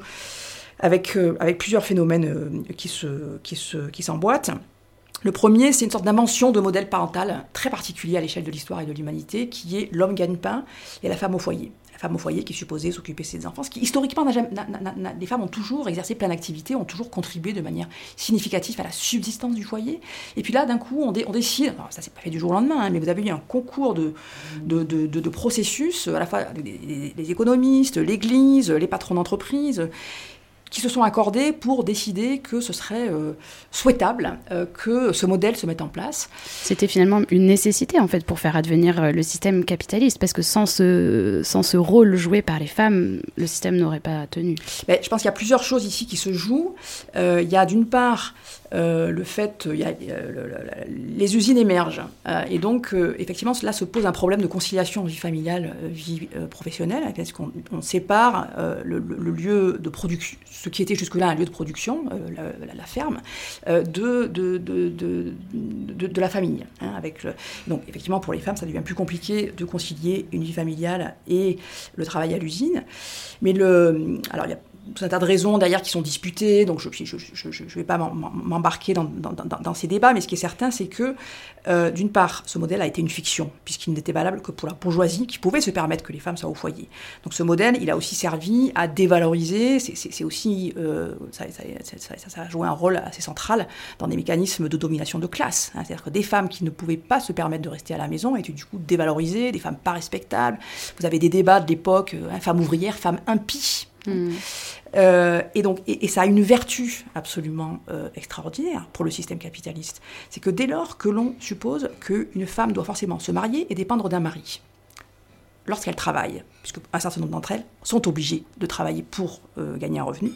avec euh, avec plusieurs phénomènes euh, qui se qui se qui s'emboîtent. Le premier, c'est une sorte d'invention de modèle parental très particulier à l'échelle de l'histoire et de l'humanité, qui est l'homme gagne-pain et la femme au foyer. La femme au foyer qui est supposée s'occuper de ses enfants, ce qui historiquement, n'a jamais, n'a, n'a, n'a, les femmes ont toujours exercé plein d'activités, ont toujours contribué de manière significative à la subsistance du foyer. Et puis là, d'un coup, on, dé, on décide, alors ça c'est pas fait du jour au lendemain, hein, mais vous avez eu un concours de, de, de, de, de processus, à la fois les, les, les économistes, l'Église, les patrons d'entreprise, qui se sont accordés pour décider que ce serait euh, souhaitable euh, que ce modèle se mette en place. C'était finalement une nécessité, en fait, pour faire advenir le système capitaliste, parce que sans ce, sans ce rôle joué par les femmes, le système n'aurait pas tenu. Mais je pense qu'il y a plusieurs choses ici qui se jouent. Euh, il y a d'une part euh, le fait, il y a, euh, le, le, les usines émergent, euh, et donc euh, effectivement, là se pose un problème de conciliation vie familiale, vie euh, professionnelle, parce qu'on on sépare euh, le, le lieu de production, ce qui était jusque-là un lieu de production, euh, la, la, la ferme, euh, de, de, de, de, de, de la famille. Hein, avec le... Donc effectivement, pour les femmes, ça devient plus compliqué de concilier une vie familiale et le travail à l'usine. Mais le... Alors, il y a tout un tas de raisons derrière qui sont disputées, donc je ne je, je, je, je vais pas m'embarquer dans, dans, dans, dans ces débats, mais ce qui est certain, c'est que, euh, d'une part, ce modèle a été une fiction, puisqu'il n'était valable que pour la bourgeoisie, qui pouvait se permettre que les femmes soient au foyer. Donc ce modèle, il a aussi servi à dévaloriser, c'est, c'est, c'est aussi, euh, ça, ça, ça, ça, ça a joué un rôle assez central dans des mécanismes de domination de classe, hein, c'est-à-dire que des femmes qui ne pouvaient pas se permettre de rester à la maison étaient du coup dévalorisées, des femmes pas respectables. Vous avez des débats de l'époque, hein, femmes ouvrières, femmes impies. Mmh. Euh, et donc, et, et ça a une vertu absolument euh, extraordinaire pour le système capitaliste. C'est que dès lors que l'on suppose qu'une femme doit forcément se marier et dépendre d'un mari, lorsqu'elle travaille, puisque un certain nombre d'entre elles sont obligées de travailler pour euh, gagner un revenu,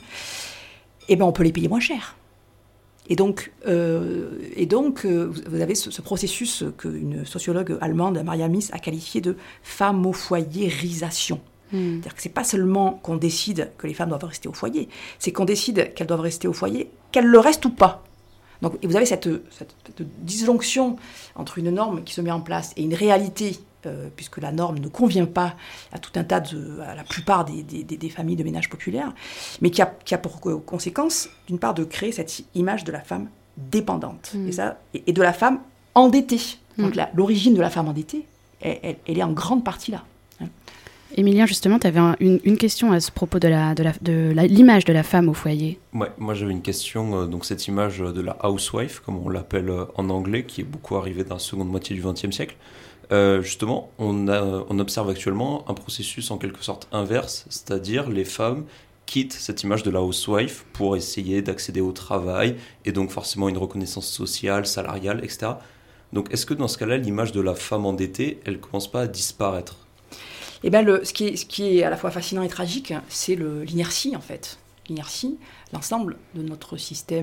eh ben on peut les payer moins cher. Et donc, euh, et donc euh, vous avez ce, ce processus qu'une sociologue allemande, Maria Mies, a qualifié de femme au foyerisation. C'est-à-dire que ce n'est pas seulement qu'on décide que les femmes doivent rester au foyer, c'est qu'on décide qu'elles doivent rester au foyer, qu'elles le restent ou pas. Donc, et vous avez cette, cette, cette disjonction entre une norme qui se met en place et une réalité, euh, puisque la norme ne convient pas à tout un tas de, à la plupart des, des, des familles de ménages populaires, mais qui a, qui a pour conséquence, d'une part, de créer cette image de la femme dépendante, mmh. et, ça, et, et de la femme endettée. Mmh. Donc la, l'origine de la femme endettée, elle, elle, elle est en grande partie là. Emilien, justement, tu avais un, une, une question à ce propos de, la, de, la, de la, l'image de la femme au foyer. Ouais, moi j'avais une question, euh, donc cette image de la housewife, comme on l'appelle euh, en anglais, qui est beaucoup arrivée dans la seconde moitié du vingtième siècle. Euh, justement, on, a, on observe actuellement un processus en quelque sorte inverse, c'est-à-dire les femmes quittent cette image de la housewife pour essayer d'accéder au travail, et donc forcément une reconnaissance sociale, salariale, et cetera. Donc est-ce que dans ce cas-là, l'image de la femme endettée, elle ne commence pas à disparaître ? Eh bien, le, ce, qui est, ce qui est à la fois fascinant et tragique, c'est le, l'inertie, en fait. L'inertie, l'ensemble de notre système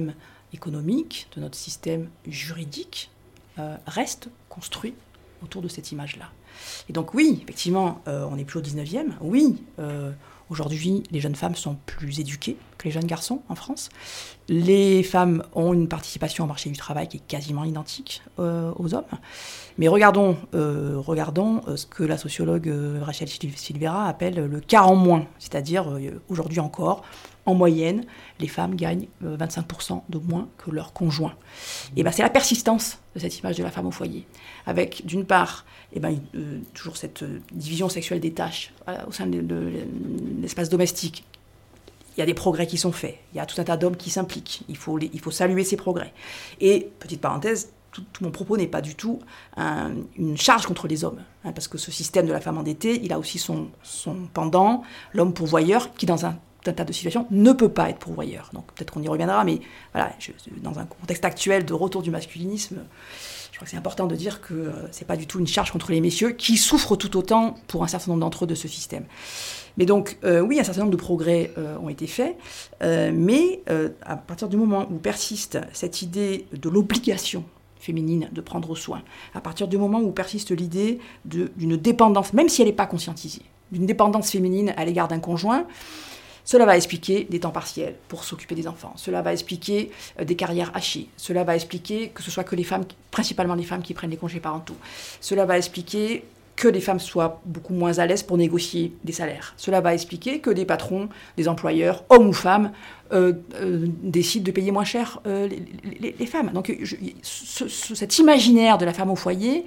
économique, de notre système juridique, euh, reste construit autour de cette image-là. Et donc oui, effectivement, euh, on n'est plus au dix-neuvième. Oui, euh, aujourd'hui, les jeunes femmes sont plus éduquées que les jeunes garçons en France. Les femmes ont une participation au marché du travail qui est quasiment identique euh, aux hommes. Mais regardons, euh, regardons euh, ce que la sociologue euh, Rachel Silvera appelle le quart en moins. C'est-à-dire, euh, aujourd'hui encore, en moyenne, les femmes gagnent euh, vingt-cinq pour cent de moins que leur conjoint. Et ben, c'est la persistance de cette image de la femme au foyer. Avec, d'une part, et ben, euh, toujours cette euh, division sexuelle des tâches euh, au sein de, de, de l'espace domestique. Il y a des progrès qui sont faits. Il y a tout un tas d'hommes qui s'impliquent. Il faut, les, il faut saluer ces progrès. Et, petite parenthèse, tout, tout mon propos n'est pas du tout un, une charge contre les hommes. Hein, parce que ce système de la femme endettée, il a aussi son, son pendant, l'homme pourvoyeur, qui, dans un, un tas de situations, ne peut pas être pourvoyeur. Donc, peut-être qu'on y reviendra, mais voilà, je, dans un contexte actuel de retour du masculinisme, je crois que c'est important de dire que euh, ce n'est pas du tout une charge contre les messieurs, qui souffrent tout autant, pour un certain nombre d'entre eux, de ce système. Mais donc, euh, oui, un certain nombre de progrès euh, ont été faits, euh, mais euh, à partir du moment où persiste cette idée de l'obligation féminine de prendre soin, à partir du moment où persiste l'idée de, d'une dépendance, même si elle n'est pas conscientisée, d'une dépendance féminine à l'égard d'un conjoint, cela va expliquer des temps partiels pour s'occuper des enfants. Cela va expliquer euh, des carrières hachées. Cela va expliquer que ce soit que les femmes, principalement les femmes qui prennent les congés parentaux. Cela va expliquer que les femmes soient beaucoup moins à l'aise pour négocier des salaires. Cela va expliquer que des patrons, des employeurs, hommes ou femmes, euh, euh, décident de payer moins cher euh, les, les, les femmes. Donc je, ce, ce, cet imaginaire de la femme au foyer,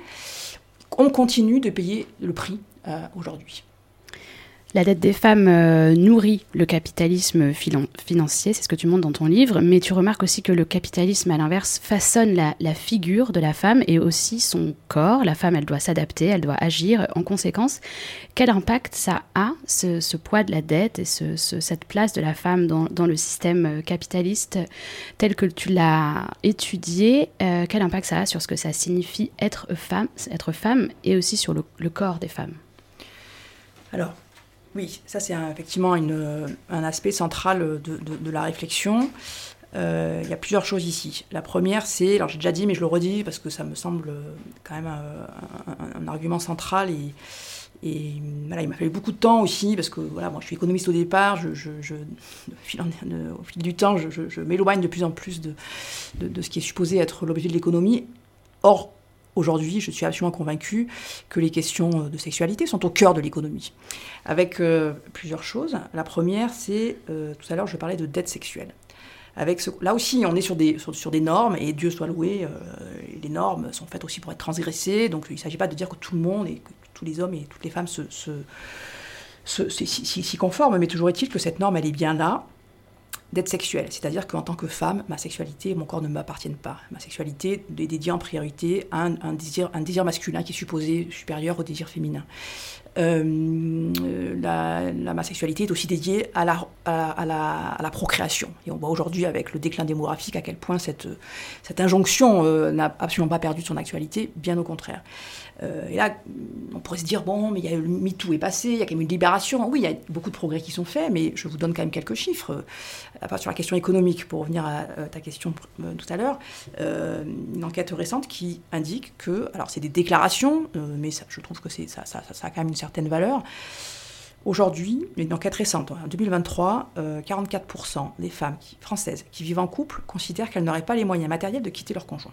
on continue de payer le prix euh, aujourd'hui. La dette des femmes euh, nourrit le capitalisme filan- financier, c'est ce que tu montres dans ton livre, mais tu remarques aussi que le capitalisme, à l'inverse, façonne la, la figure de la femme et aussi son corps. La femme, elle doit s'adapter, elle doit agir en conséquence. Quel impact ça a, ce, ce poids de la dette et ce, ce, cette place de la femme dans, dans le système capitaliste tel que tu l'as étudié? euh, Quel impact ça a sur ce que ça signifie être femme, être femme et aussi sur le, le corps des femmes? Alors, oui, ça c'est un, effectivement une, un aspect central de, de, de la réflexion. Euh, il y a plusieurs choses ici. La première, c'est, alors j'ai déjà dit, mais je le redis parce que ça me semble quand même un, un, un argument central et, et voilà, il m'a fallu beaucoup de temps aussi parce que voilà, moi je suis économiste au départ, je, je, je, fil en, de, au fil du temps, je, je, je m'éloigne de plus en plus de, de, de ce qui est supposé être l'objet de l'économie. Or, aujourd'hui, je suis absolument convaincue que les questions de sexualité sont au cœur de l'économie. Avec euh, plusieurs choses. La première, c'est, euh, tout à l'heure, je parlais de dette sexuelle. Avec ce, là aussi, on est sur des, sur, sur des normes, et Dieu soit loué, euh, les normes sont faites aussi pour être transgressées, donc il ne s'agit pas de dire que tout le monde, et que tous les hommes et toutes les femmes se, se, se, s'y, s'y, s'y conforment, mais toujours est-il que cette norme, elle est bien là, d'être sexuelle, c'est-à-dire qu'en tant que femme, ma sexualité, mon corps ne m'appartiennent pas. Ma sexualité est dédiée en priorité à un, un, désir, un désir masculin qui est supposé supérieur au désir féminin. Euh, la, la, ma sexualité est aussi dédiée à la, à, à, la, à la procréation. Et on voit aujourd'hui avec le déclin démographique à quel point cette, cette injonction euh, n'a absolument pas perdu de son actualité, bien au contraire. Euh, et là, on pourrait se dire, bon, mais il y a le MeToo est passé, il y a quand même une libération. Oui, il y a beaucoup de progrès qui sont faits, mais je vous donne quand même quelques chiffres. À part sur la question économique, pour revenir à, à ta question euh, tout à l'heure, euh, une enquête récente qui indique que, alors c'est des déclarations, euh, mais ça, je trouve que c'est, ça, ça, ça a quand même une certaine valeur. Aujourd'hui, une enquête récente, en deux mille vingt-trois, euh, quarante-quatre pour cent des femmes qui, françaises qui vivent en couple considèrent qu'elles n'auraient pas les moyens matériels de quitter leur conjoint.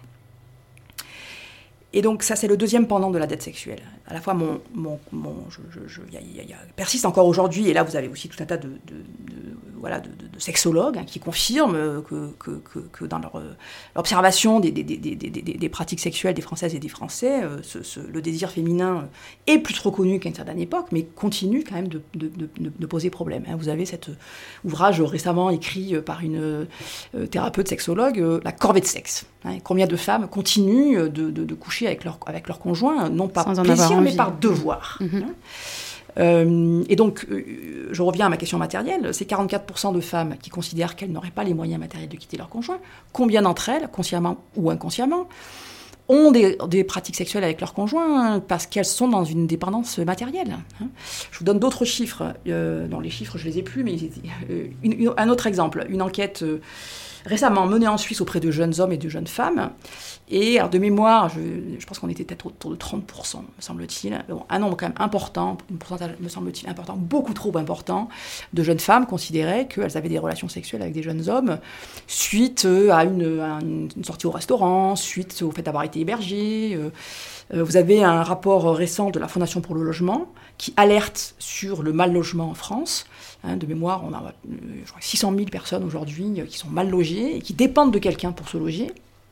Et donc ça, c'est le deuxième pendant de la dette sexuelle. À la fois, mon, mon, mon, je, je, je, y a, y a, y a, persiste encore aujourd'hui, et là vous avez aussi tout un tas de, de, de, voilà, de, de, de sexologues hein, qui confirment que, que, que, que dans leur euh, observation des, des, des, des, des, des pratiques sexuelles des Françaises et des Français, euh, ce, ce, le désir féminin est plus trop connu qu'à une certaine époque, mais continue quand même de, de, de, de poser problème. Hein. Vous avez cet ouvrage récemment écrit par une euh, thérapeute sexologue, euh, La corvée de sexe. Hein. Combien de femmes continuent de, de, de coucher avec leur, avec leur conjoint, non pas par plaisir, mais par devoir. Mmh. Hein. Euh, et donc, euh, je reviens à ma question matérielle, c'est quarante-quatre pour cent de femmes qui considèrent qu'elles n'auraient pas les moyens matériels de quitter leur conjoint. Combien d'entre elles, consciemment ou inconsciemment, ont des, des pratiques sexuelles avec leur conjoint parce qu'elles sont dans une dépendance matérielle. Hein. Je vous donne d'autres chiffres. Euh, non, les chiffres, je ne les ai plus, mais euh, une, une, un autre exemple. Une enquête euh, récemment menée en Suisse auprès de jeunes hommes et de jeunes femmes. Et alors de mémoire, je, je pense qu'on était peut-être autour de trente pour cent, me semble-t-il. Bon, un nombre quand même important, un pourcentage, me semble-t-il, important, beaucoup trop important, de jeunes femmes considéraient qu'elles avaient des relations sexuelles avec des jeunes hommes suite à une, à une sortie au restaurant, suite au fait d'avoir été hébergées. Euh, vous avez un rapport récent de la Fondation pour le logement qui alerte sur le mal logement en France. Hein, de mémoire, on a je crois, six cent mille personnes aujourd'hui qui sont mal logées et qui dépendent de quelqu'un pour se loger,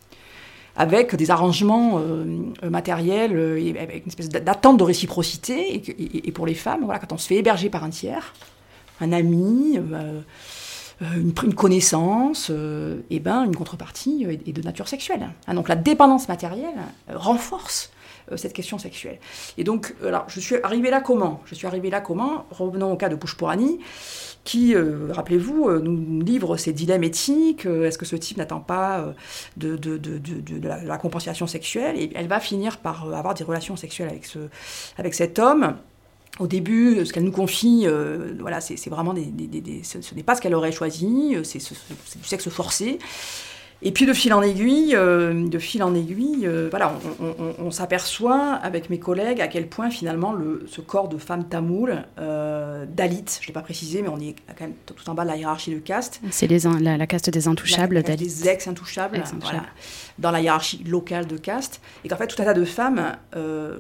avec des arrangements euh, matériels euh, et avec une espèce d'attente de réciprocité. Et, et, et pour les femmes, voilà, quand on se fait héberger par un tiers, un ami, euh, une, une connaissance, euh, et ben, une contrepartie est, est de nature sexuelle. Hein, donc la dépendance matérielle euh, renforce euh, cette question sexuelle. Et donc, alors, je suis arrivée là comment Je suis arrivée là comment Revenons au cas de Pouchpourani, qui, euh, rappelez-vous, euh, nous livre ses dilemmes éthiques. Euh, est-ce que ce type n'attend pas euh, de, de, de, de, de, la, de la compensation sexuelle ? Et elle va finir par euh, avoir des relations sexuelles avec, ce, avec cet homme. Au début, ce qu'elle nous confie, euh, voilà, c'est, c'est vraiment des, des, des, des, ce, ce n'est pas ce qu'elle aurait choisi, c'est, c'est, c'est du sexe forcé. Et puis de fil en aiguille, euh, de fil en aiguille, euh, voilà, on, on, on, on s'aperçoit avec mes collègues à quel point finalement le, ce corps de femme tamoule, euh, Dalit, je ne l'ai pas précisé, mais on est quand même tout en bas de la hiérarchie de caste. C'est les, la, la caste des intouchables, la, la caste Dalit. Des ex-intouchables, ex-intouchables. Voilà, dans la hiérarchie locale de caste. Et qu'en fait, tout un tas de femmes, euh,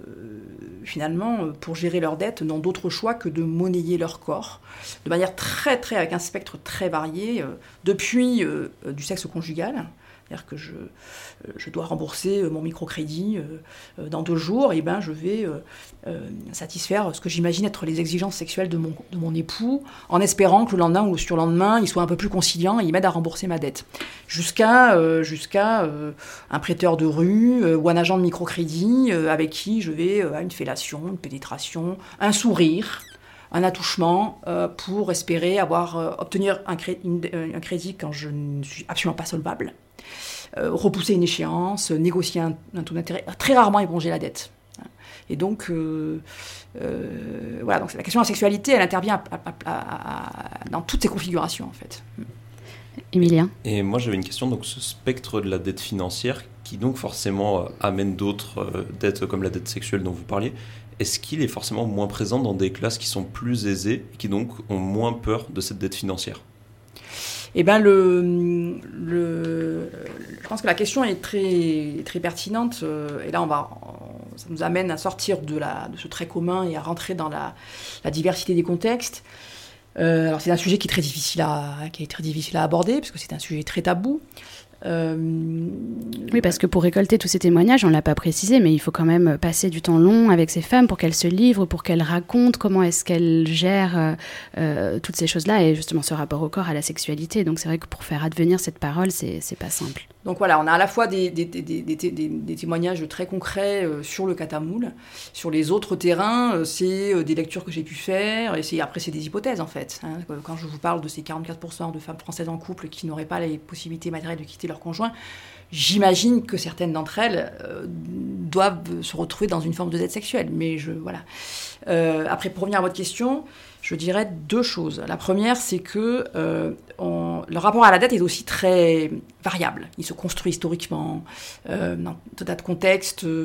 finalement, pour gérer leurs dettes, n'ont d'autre choix que de monnayer leur corps, de manière très, très, avec un spectre très varié, euh, depuis euh, du sexe conjugal, c'est-à-dire que je, je dois rembourser mon microcrédit euh, dans deux jours, et ben je vais euh, euh, satisfaire ce que j'imagine être les exigences sexuelles de mon, de mon époux, en espérant que le lendemain ou le surlendemain, il soit un peu plus conciliant et il m'aide à rembourser ma dette. Jusqu'à, euh, jusqu'à euh, un prêteur de rue euh, ou un agent de microcrédit euh, avec qui je vais euh, à une fellation, une pénétration, un sourire, un attouchement euh, pour espérer avoir, euh, obtenir un, cré- une, un crédit quand je ne suis absolument pas solvable, euh, repousser une échéance, négocier un, un taux d'intérêt, très rarement éponger la dette. Et donc, euh, euh, voilà, donc la question de la sexualité, elle intervient à, à, à, à, dans toutes ces configurations, en fait. Emilien ? Et moi, j'avais une question, donc ce spectre de la dette financière, qui donc forcément euh, amène d'autres euh, dettes comme la dette sexuelle dont vous parliez, est-ce qu'il est forcément moins présent dans des classes qui sont plus aisées et qui donc ont moins peur de cette dette financière ? Eh bien, le, le, je pense que la question est très, très pertinente. Et là, on va, ça nous amène à sortir de, la, de ce trait commun et à rentrer dans la, la diversité des contextes. Euh, alors, c'est un sujet qui est très difficile à, qui est très difficile à aborder, parce que c'est un sujet très tabou. Euh, oui, parce que pour récolter tous ces témoignages, on ne l'a pas précisé, mais il faut quand même passer du temps long avec ces femmes pour qu'elles se livrent, pour qu'elles racontent comment est-ce qu'elles gèrent euh, euh, toutes ces choses-là, et justement ce rapport au corps, à la sexualité. Donc c'est vrai que pour faire advenir cette parole, c'est, c'est pas simple. Donc voilà, on a à la fois des, des, des, des, des, des, des témoignages très concrets euh, sur le catamoule. Sur les autres terrains, euh, c'est euh, des lectures que j'ai pu faire, et c'est, après c'est des hypothèses en fait. Hein. Quand je vous parle de ces quarante-quatre pour cent de femmes françaises en couple qui n'auraient pas les possibilités matérielles de quitter leur conjoint, j'imagine que certaines d'entre elles euh, doivent se retrouver dans une forme de dette sexuelle. Mais je, voilà. Euh, après, pour revenir à votre question, je dirais deux choses. La première, c'est que euh, on, le rapport à la dette est aussi très variable. Il se construit historiquement euh, dans tout un tas de contextes, euh,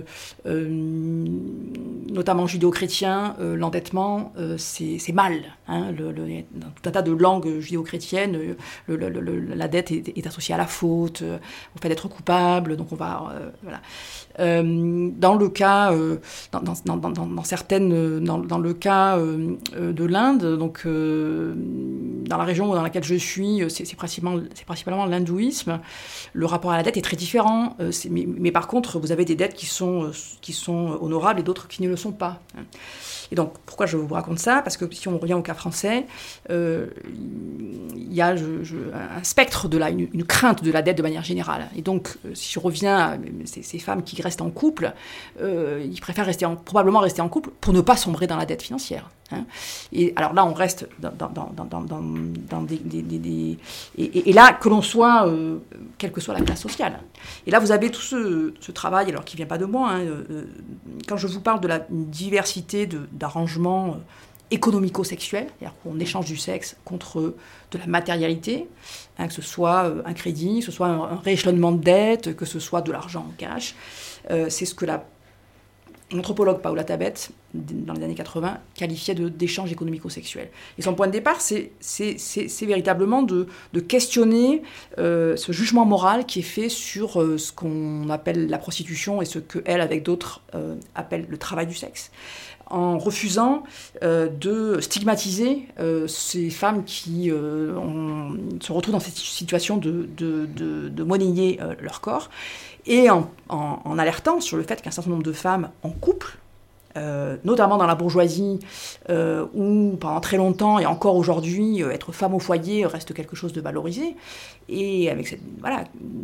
notamment judéo-chrétiens. Euh, l'endettement, euh, c'est, c'est mal. Hein, le, le, dans tout un tas de langues judéo-chrétiennes, le, le, le, la dette est, est associée à la faute, au fait d'être coupable. Donc on va, euh, voilà. Euh, dans le cas, euh, dans, dans, dans, dans, dans certaines, dans, dans le cas euh, de l'Inde, donc euh, dans la région dans laquelle je suis, c'est, c'est, principalement, c'est principalement l'hindouisme. Le rapport à la dette est très différent, euh, c'est, mais, mais par contre, vous avez des dettes qui sont, qui sont honorables et d'autres qui ne le sont pas. Et donc, pourquoi je vous raconte ça ? Parce que si on revient au cas français, euh, il y a je, je, un spectre de la, une, une crainte de la dette de manière générale. Et donc, si je reviens à ces, ces femmes qui restent en couple, euh, ils préfèrent rester en, probablement rester en couple pour ne pas sombrer dans la dette financière. Hein. Et alors là, on reste dans, dans, dans, dans, dans, dans des... des, des, des et, et là, que l'on soit, euh, quelle que soit la classe sociale. Et là, vous avez tout ce, ce travail, alors qui ne vient pas de moi, hein, euh, quand je vous parle de la diversité de, d'arrangements économico-sexuelle, c'est-à-dire qu'on échange du sexe contre de la matérialité, hein, que ce soit un crédit, que ce soit un, un rééchelonnement de dette, que ce soit de l'argent en cash. Euh, c'est ce que la l'anthropologue Paola Tabet, dans les années quatre-vingts, qualifiait de, d'échange économico-sexuel. Et son point de départ, c'est, c'est, c'est, c'est véritablement de, de questionner euh, ce jugement moral qui est fait sur euh, ce qu'on appelle la prostitution et ce qu'elle, avec d'autres, euh, appelle le travail du sexe, en refusant euh, de stigmatiser euh, ces femmes qui euh, ont, se retrouvent dans cette situation de, de, de, de monnayer euh, leur corps, et en, en, en alertant sur le fait qu'un certain nombre de femmes en couple, euh, notamment dans la bourgeoisie, euh, où pendant très longtemps et encore aujourd'hui, euh, être femme au foyer reste quelque chose de valorisé, et avec cette, voilà,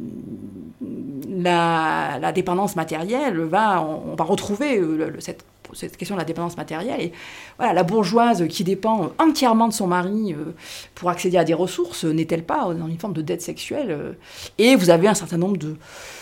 la, la dépendance matérielle, va, on, on va retrouver le, le, cette cette question de la dépendance matérielle. Et voilà, la bourgeoise qui dépend entièrement de son mari euh, pour accéder à des ressources, n'est-elle pas dans une forme de dette sexuelle euh, Et vous avez un certain nombre de,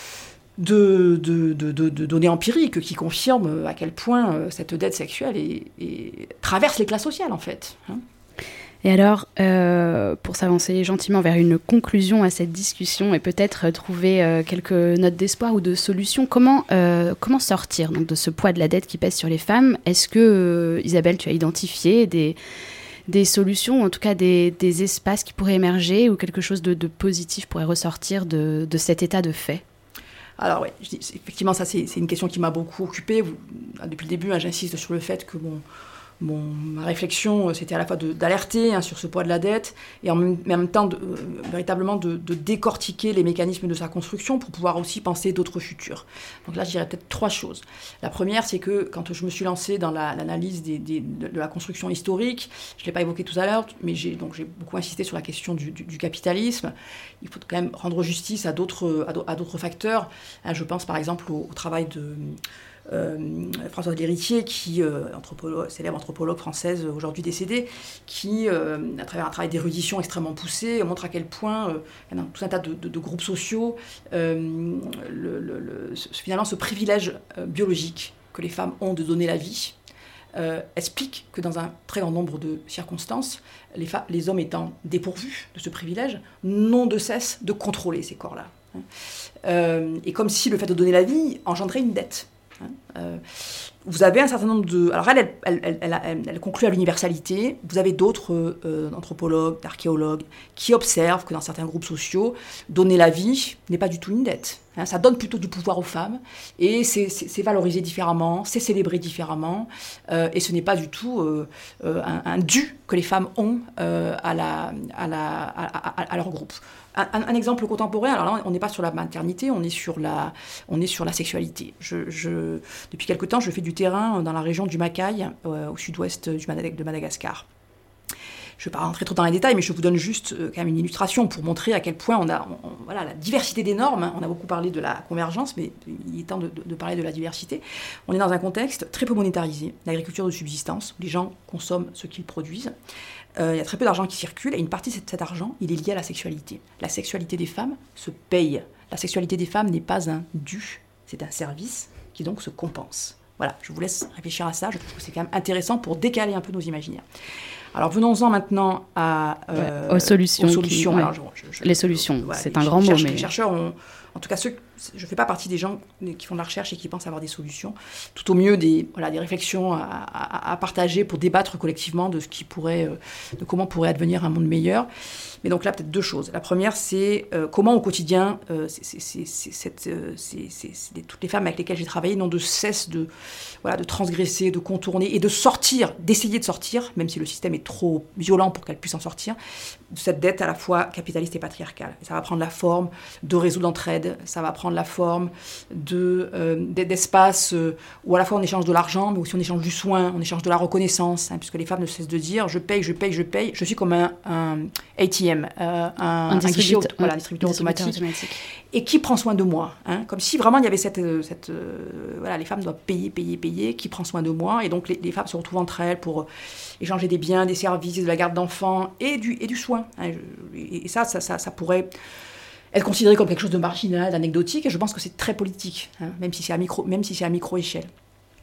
de, de, de, de, de données empiriques qui confirment à quel point euh, cette dette sexuelle est, est, traverse les classes sociales, en fait. Hein. Et alors, euh, pour s'avancer gentiment vers une conclusion à cette discussion et peut-être trouver euh, quelques notes d'espoir ou de solutions, comment, euh, comment sortir donc, de ce poids de la dette qui pèse sur les femmes ? Est-ce que, euh, Isabelle, tu as identifié des, des solutions, ou en tout cas des, des espaces qui pourraient émerger, ou quelque chose de, de positif pourrait ressortir de, de cet état de fait ? Alors oui, effectivement, ça c'est, c'est une question qui m'a beaucoup occupée. Vous, depuis le début, hein, j'insiste sur le fait que bon, Bon, ma réflexion, c'était à la fois de, d'alerter hein, sur ce poids de la dette et en même, mais en même temps de, euh, véritablement de, de décortiquer les mécanismes de sa construction pour pouvoir aussi penser d'autres futurs. Donc là, je dirais peut-être trois choses. La première, c'est que quand je me suis lancée dans la, l'analyse des, des, de, de la construction historique, je ne l'ai pas évoqué tout à l'heure, mais j'ai, donc, j'ai beaucoup insisté sur la question du, du, du capitalisme. Il faut quand même rendre justice à d'autres, à d'autres facteurs. Hein, je pense par exemple au, au travail de... Euh, Françoise L'Héritier, qui, euh, anthropologue, célèbre anthropologue française aujourd'hui décédée, qui, euh, à travers un travail d'érudition extrêmement poussé, montre à quel point, euh, dans tout un tas de, de, de groupes sociaux, euh, le, le, le, finalement ce privilège euh, biologique que les femmes ont de donner la vie euh, explique que dans un très grand nombre de circonstances, les, fa- les hommes étant dépourvus de ce privilège, n'ont de cesse de contrôler ces corps-là. Hein. Euh, et comme si le fait de donner la vie engendrait une dette. Euh, vous avez un certain nombre de... Alors elle, elle, elle, elle, elle, elle conclut à l'universalité. Vous avez d'autres euh, anthropologues, archéologues, qui observent que dans certains groupes sociaux, donner la vie n'est pas du tout une dette. Hein, ça donne plutôt du pouvoir aux femmes, et c'est, c'est, c'est valorisé différemment, c'est célébré différemment, euh, et ce n'est pas du tout euh, euh, un, un dû que les femmes ont euh, à, la, à, la, à, à, à leur groupe. Un, un, un exemple contemporain, alors là on n'est pas sur la maternité, on est sur la, on est sur la sexualité. Je, je, depuis quelque temps, je fais du terrain dans la région du Macaï, euh, au sud-ouest du Madag- de Madagascar. Je ne vais pas rentrer trop dans les détails, mais je vous donne juste euh, quand même une illustration pour montrer à quel point on a on, on, voilà, la diversité des normes. Hein. On a beaucoup parlé de la convergence, mais il est temps de, de, de parler de la diversité. On est dans un contexte très peu monétarisé, l'agriculture de subsistance, où les gens consomment ce qu'ils produisent. Euh, il y a très peu d'argent qui circule, et une partie de cet argent, il est lié à la sexualité. La sexualité des femmes se paye. La sexualité des femmes n'est pas un dû, c'est un service qui donc se compense. Voilà, je vous laisse réfléchir à ça, je trouve que c'est quand même intéressant pour décaler un peu nos imaginaires. Alors venons-en maintenant à, euh, ouais, aux solutions. Aux solutions. Qui, ouais. Alors, je, je, les solutions, voilà, c'est les, un grand mot. Mais... Les chercheurs ont, en tout cas, ceux, je ne fais pas partie des gens qui font de la recherche et qui pensent avoir des solutions. Tout au mieux des, voilà, des réflexions à, à, à partager pour débattre collectivement de ce qui pourrait, de comment pourrait advenir un monde meilleur. Mais donc là, peut-être deux choses. La première, c'est euh, comment au quotidien, euh, c'est, c'est, c'est, c'est, cette, euh, c'est, c'est, c'est, toutes les femmes avec lesquelles j'ai travaillé n'ont de cesse de, voilà, de transgresser, de contourner et de sortir, d'essayer de sortir, même si le système est trop violent pour qu'elles puissent en sortir, de cette dette à la fois capitaliste et patriarcale. Et ça va prendre la forme de réseaux d'entraide, ça va prendre la forme de, euh, d'espaces euh, où à la fois on échange de l'argent, mais aussi on échange du soin, on échange de la reconnaissance, hein, puisque les femmes ne cessent de dire « je paye, je paye, je paye ». Je suis comme un, un A T M. Euh, un, un, un distributeur, guichet, voilà, distributeur, un automatique, distributeur automatique. Et qui prend soin de moi, hein, comme si vraiment il y avait cette, cette euh, voilà, les femmes doivent payer, payer, payer, qui prend soin de moi, et donc les, les femmes se retrouvent entre elles pour échanger des biens, des services, de la garde d'enfants et du, et du soin. Hein, et, et ça, ça, ça, ça pourrait être considéré comme quelque chose de marginal, d'anecdotique, et je pense que c'est très politique, hein, même si c'est à micro, même si c'est à micro-échelle.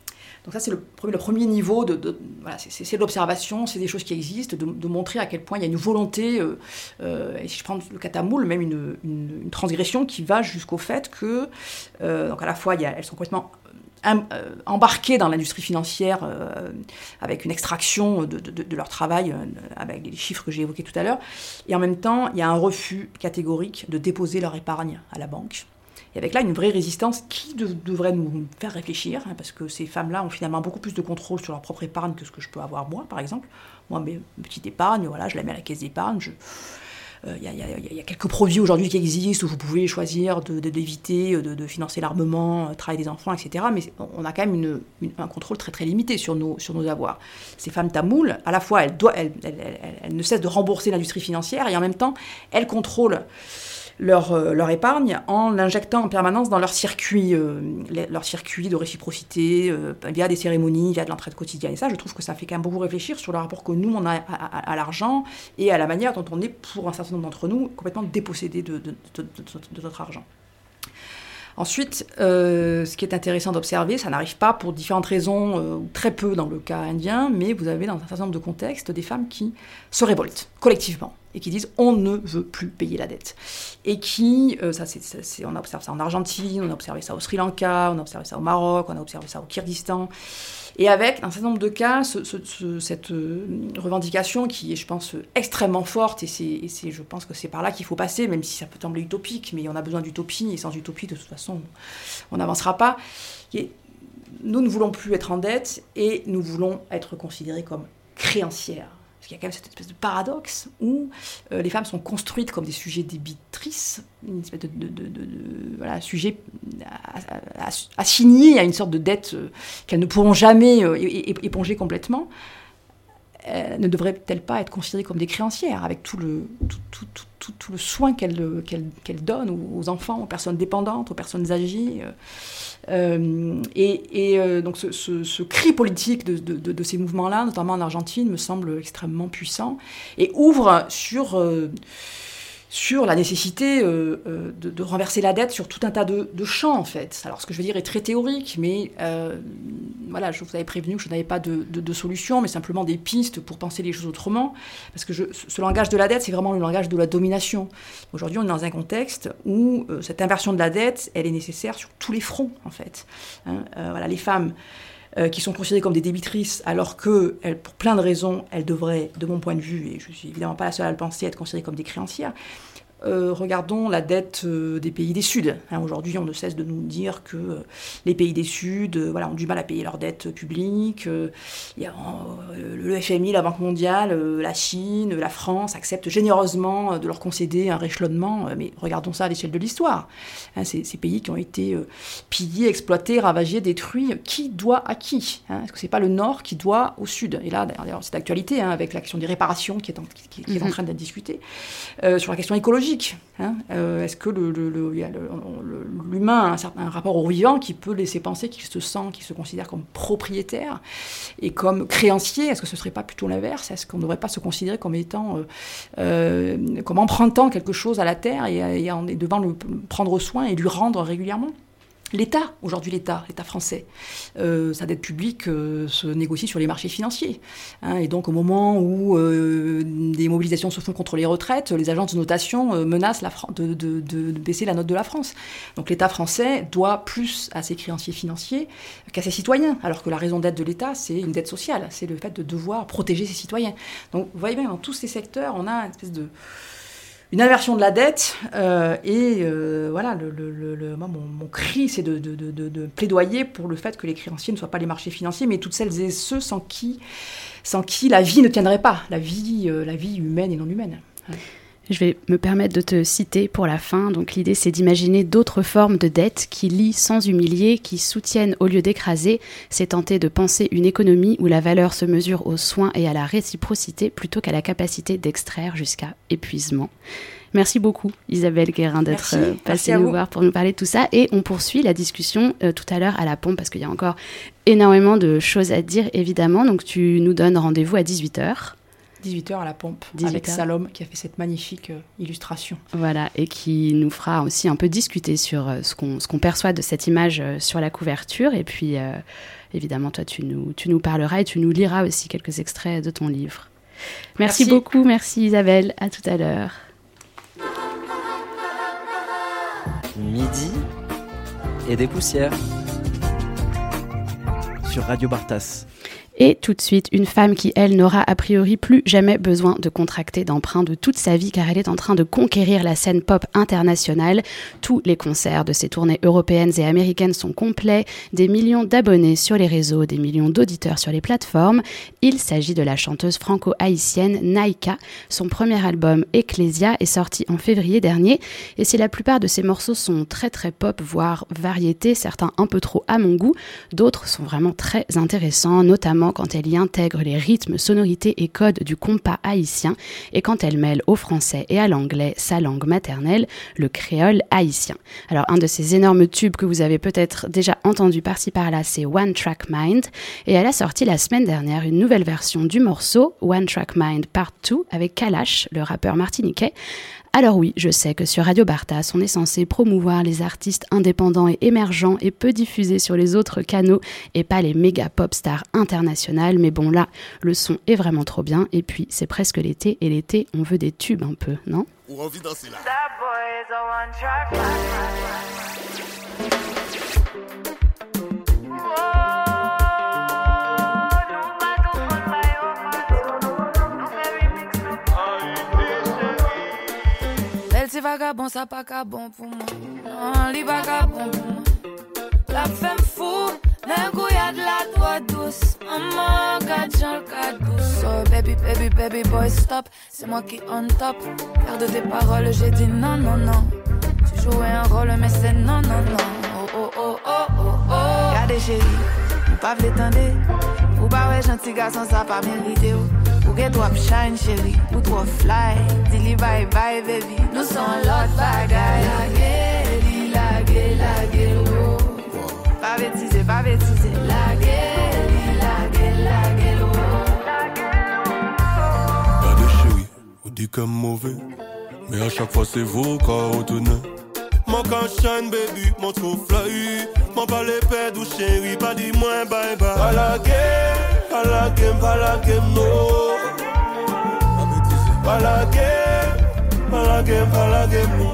Donc ça, c'est le premier, le premier niveau, de, de, voilà, c'est, c'est, c'est de l'observation, c'est des choses qui existent, de, de montrer à quel point il y a une volonté, euh, euh, et si je prends le cas tamoul, même une, une, une transgression qui va jusqu'au fait que, euh, donc à la fois, il y a, elles sont complètement embarqués dans l'industrie financière euh, avec une extraction de, de, de leur travail, euh, avec les chiffres que j'ai évoqués tout à l'heure. Et en même temps, il y a un refus catégorique de déposer leur épargne à la banque. Et avec là, une vraie résistance qui de, devrait nous faire réfléchir, hein, parce que ces femmes-là ont finalement beaucoup plus de contrôle sur leur propre épargne que ce que je peux avoir moi, par exemple. Moi, mes petites épargnes, voilà, je la mets à la caisse d'épargne, je... Il euh, y, y, y a quelques produits aujourd'hui qui existent où vous pouvez choisir de, de, d'éviter de, de financer l'armement, le travail des enfants, et cetera. Mais on a quand même une, une, un contrôle très très limité sur nos, sur nos avoirs. Ces femmes tamoules, à la fois, elles, doivent, elles, elles, elles, elles ne cessent de rembourser l'industrie financière et en même temps, elles contrôlent leur, euh, leur épargne en l'injectant en permanence dans leur circuit, euh, les, leur circuit de réciprocité, euh, via des cérémonies, via de l'entraide quotidienne. Et ça, je trouve que ça fait quand même beaucoup réfléchir sur le rapport que nous, on a à, à, à l'argent et à la manière dont on est, pour un certain nombre d'entre nous, complètement dépossédés de, de, de, de, de notre argent. Ensuite, euh, ce qui est intéressant d'observer, ça n'arrive pas pour différentes raisons, euh, très peu dans le cas indien, mais vous avez dans un certain nombre de contextes des femmes qui se révoltent collectivement et qui disent on ne veut plus payer la dette. Et qui, euh, ça, c'est, ça c'est, on observe ça en Argentine, on a observé ça au Sri Lanka, on a observé ça au Maroc, on a observé ça au Kyrgyzstan. Et avec, dans un certain nombre de cas, ce, ce, ce, cette euh, revendication qui est, je pense, extrêmement forte, et, c'est, et c'est, je pense que c'est par là qu'il faut passer, même si ça peut sembler utopique, mais on a besoin d'utopie, et sans utopie, de toute façon, on n'avancera pas. Et nous ne voulons plus être en dette, et nous voulons être considérés comme créancières. Parce qu'il y a quand même cette espèce de paradoxe où euh, les femmes sont construites comme des sujets débitrices, une espèce de, de, de, de, de voilà, sujet assigné à une sorte de dette euh, qu'elles ne pourront jamais euh, éponger complètement. Euh, ne devraient-elles pas être considérées comme des créancières, avec tout le, tout, tout, tout, tout, tout le soin qu'elles, qu'elles, qu'elles donnent aux enfants, aux personnes dépendantes, aux personnes âgées euh, euh, Et, et euh, donc ce, ce, ce cri politique de, de, de, de ces mouvements-là, notamment en Argentine, me semble extrêmement puissant, et ouvre sur... Euh, sur la nécessité euh, euh, de, de renverser la dette sur tout un tas de, de champs, en fait. Alors, ce que je veux dire est très théorique, mais euh, voilà, je vous avais prévenu que je n'avais pas de, de, de solution, mais simplement des pistes pour penser les choses autrement, parce que je, ce langage de la dette, c'est vraiment le langage de la domination. Aujourd'hui, on est dans un contexte où euh, cette inversion de la dette, elle est nécessaire sur tous les fronts, en fait. Hein, euh, voilà, les femmes... Euh, qui sont considérées comme des débitrices, alors que, elles, pour plein de raisons, elles devraient, de mon point de vue, et je ne suis évidemment pas la seule à le penser, être considérées comme des créancières. Euh, regardons la dette euh, des pays des Suds. Hein, aujourd'hui, on ne cesse de nous dire que euh, les pays des Suds euh, voilà, ont du mal à payer leurs dettes publiques. Euh, y a, euh, le F M I, la Banque mondiale, euh, la Chine, la France acceptent généreusement euh, de leur concéder un rééchelonnement. Euh, mais regardons ça à l'échelle de l'histoire. Hein, ces, ces pays qui ont été euh, pillés, exploités, ravagés, détruits, qui doit à qui, hein? Est-ce que ce n'est pas le Nord qui doit au Sud? Et là, d'ailleurs, c'est d'actualité, hein, avec la question des réparations qui est en, qui, qui est en train d'être discutée. Euh, sur la question écologique, Hein, euh, est-ce que le, le, le, le, le, l'humain a un, certain, un rapport au vivant qui peut laisser penser qu'il se sent, qu'il se considère comme propriétaire et comme créancier? Est-ce que ce ne serait pas plutôt l'inverse? Est-ce qu'on ne devrait pas se considérer comme étant, euh, euh, comme empruntant quelque chose à la terre et, et, en, et devant le prendre soin et lui rendre régulièrement? L'État, aujourd'hui l'État, l'État français, euh, sa dette publique euh, se négocie sur les marchés financiers. Hein, et donc au moment où euh, des mobilisations se font contre les retraites, les agences de notation euh, menacent la Fran- de, de, de, de baisser la note de la France. Donc l'État français doit plus à ses créanciers financiers qu'à ses citoyens, alors que la raison d'être de l'État, c'est une dette sociale, c'est le fait de devoir protéger ses citoyens. Donc vous voyez bien, dans tous ces secteurs, on a une espèce de... une inversion de la dette, euh, et euh, voilà, le, le, le, le, moi, mon, mon cri, c'est de, de, de, de plaidoyer pour le fait que les créanciers ne soient pas les marchés financiers, mais toutes celles et ceux sans qui, sans qui la vie ne tiendrait pas, la vie, euh, la vie humaine et non humaine. Ouais. Je vais me permettre de te citer pour la fin. Donc l'idée, c'est d'imaginer d'autres formes de dette qui lient sans humilier, qui soutiennent au lieu d'écraser. C'est tenter de penser une économie où la valeur se mesure aux soins et à la réciprocité plutôt qu'à la capacité d'extraire jusqu'à épuisement. Merci beaucoup Isabelle Guérin d'être euh, passée nous voir pour nous parler de tout ça. Et on poursuit la discussion euh, tout à l'heure à la pompe parce qu'il y a encore énormément de choses à dire évidemment. Donc tu nous donnes rendez-vous à dix-huit heures. dix-huit heures à la pompe, dix-huit avec heures. Salom qui a fait cette magnifique euh, illustration. Voilà, et qui nous fera aussi un peu discuter sur euh, ce qu'on, ce qu'on perçoit de cette image euh, sur la couverture. Et puis, euh, évidemment, toi, tu nous, tu nous parleras et tu nous liras aussi quelques extraits de ton livre. Merci, Merci. beaucoup, merci Isabelle, à tout à l'heure. Midi et des poussières sur Radio Bartas. Et tout de suite, une femme qui, elle, n'aura a priori plus jamais besoin de contracter d'emprunt de toute sa vie car elle est en train de conquérir la scène pop internationale. Tous les concerts de ses tournées européennes et américaines sont complets, des millions d'abonnés sur les réseaux, des millions d'auditeurs sur les plateformes. Il s'agit de la chanteuse franco-haïtienne Naïka. Son premier album, Ecclesia, est sorti en février dernier. Et si la plupart de ses morceaux sont très très pop, voire variétés, certains un peu trop à mon goût, d'autres sont vraiment très intéressants, notamment quand elle y intègre les rythmes, sonorités et codes du compas haïtien et quand elle mêle au français et à l'anglais sa langue maternelle, le créole haïtien. Alors un de ces énormes tubes que vous avez peut-être déjà entendu par-ci par-là, c'est One Track Mind, et elle a sorti la semaine dernière une nouvelle version du morceau, One Track Mind Part deux, avec Kalash, le rappeur martiniquais. Alors oui, je sais que sur Radio Bartas, on est censé promouvoir les artistes indépendants et émergents et peu diffusés sur les autres canaux et pas les méga pop stars internationales. Mais bon là, le son est vraiment trop bien et puis c'est presque l'été et l'été, on veut des tubes un peu, non ? Ou envie de danser là. C'est vagabond, ça pas qu'à bon pour moi. Non, li vagabond pour moi. La femme fou, d'un coup y'a de la doigt douce. Maman, garde Jean le cas douce. Oh baby, baby, baby boy, stop. C'est moi qui on top. Garde tes paroles, j'ai dit non, non, non. Tu jouais un rôle, mais c'est non, non, non. Oh, oh, oh, oh, oh, oh. Regardez chérie, vous pas l'étendre. Vous pas ouais gentil garçon, ça pas mérité. Ou get toi shine chérie, ou trop fly. Dis-li bye bye baby, nous sommes l'autre bagaille. Laguer, laguer, laguer, oh. Pas bêtiser, pas bêtiser. Laguer, laguer, laguer, oh. Regardez chérie, vous dites comme mauvais, mais à chaque fois c'est vous quand vous tournez. Mon can shine baby, mon trop fly. Mon pas les pèdes ou chérie, pas dis moins bye bye. Pas la game, pas la game, pas la game, no. Pas la game, pas la game, pas la game, no.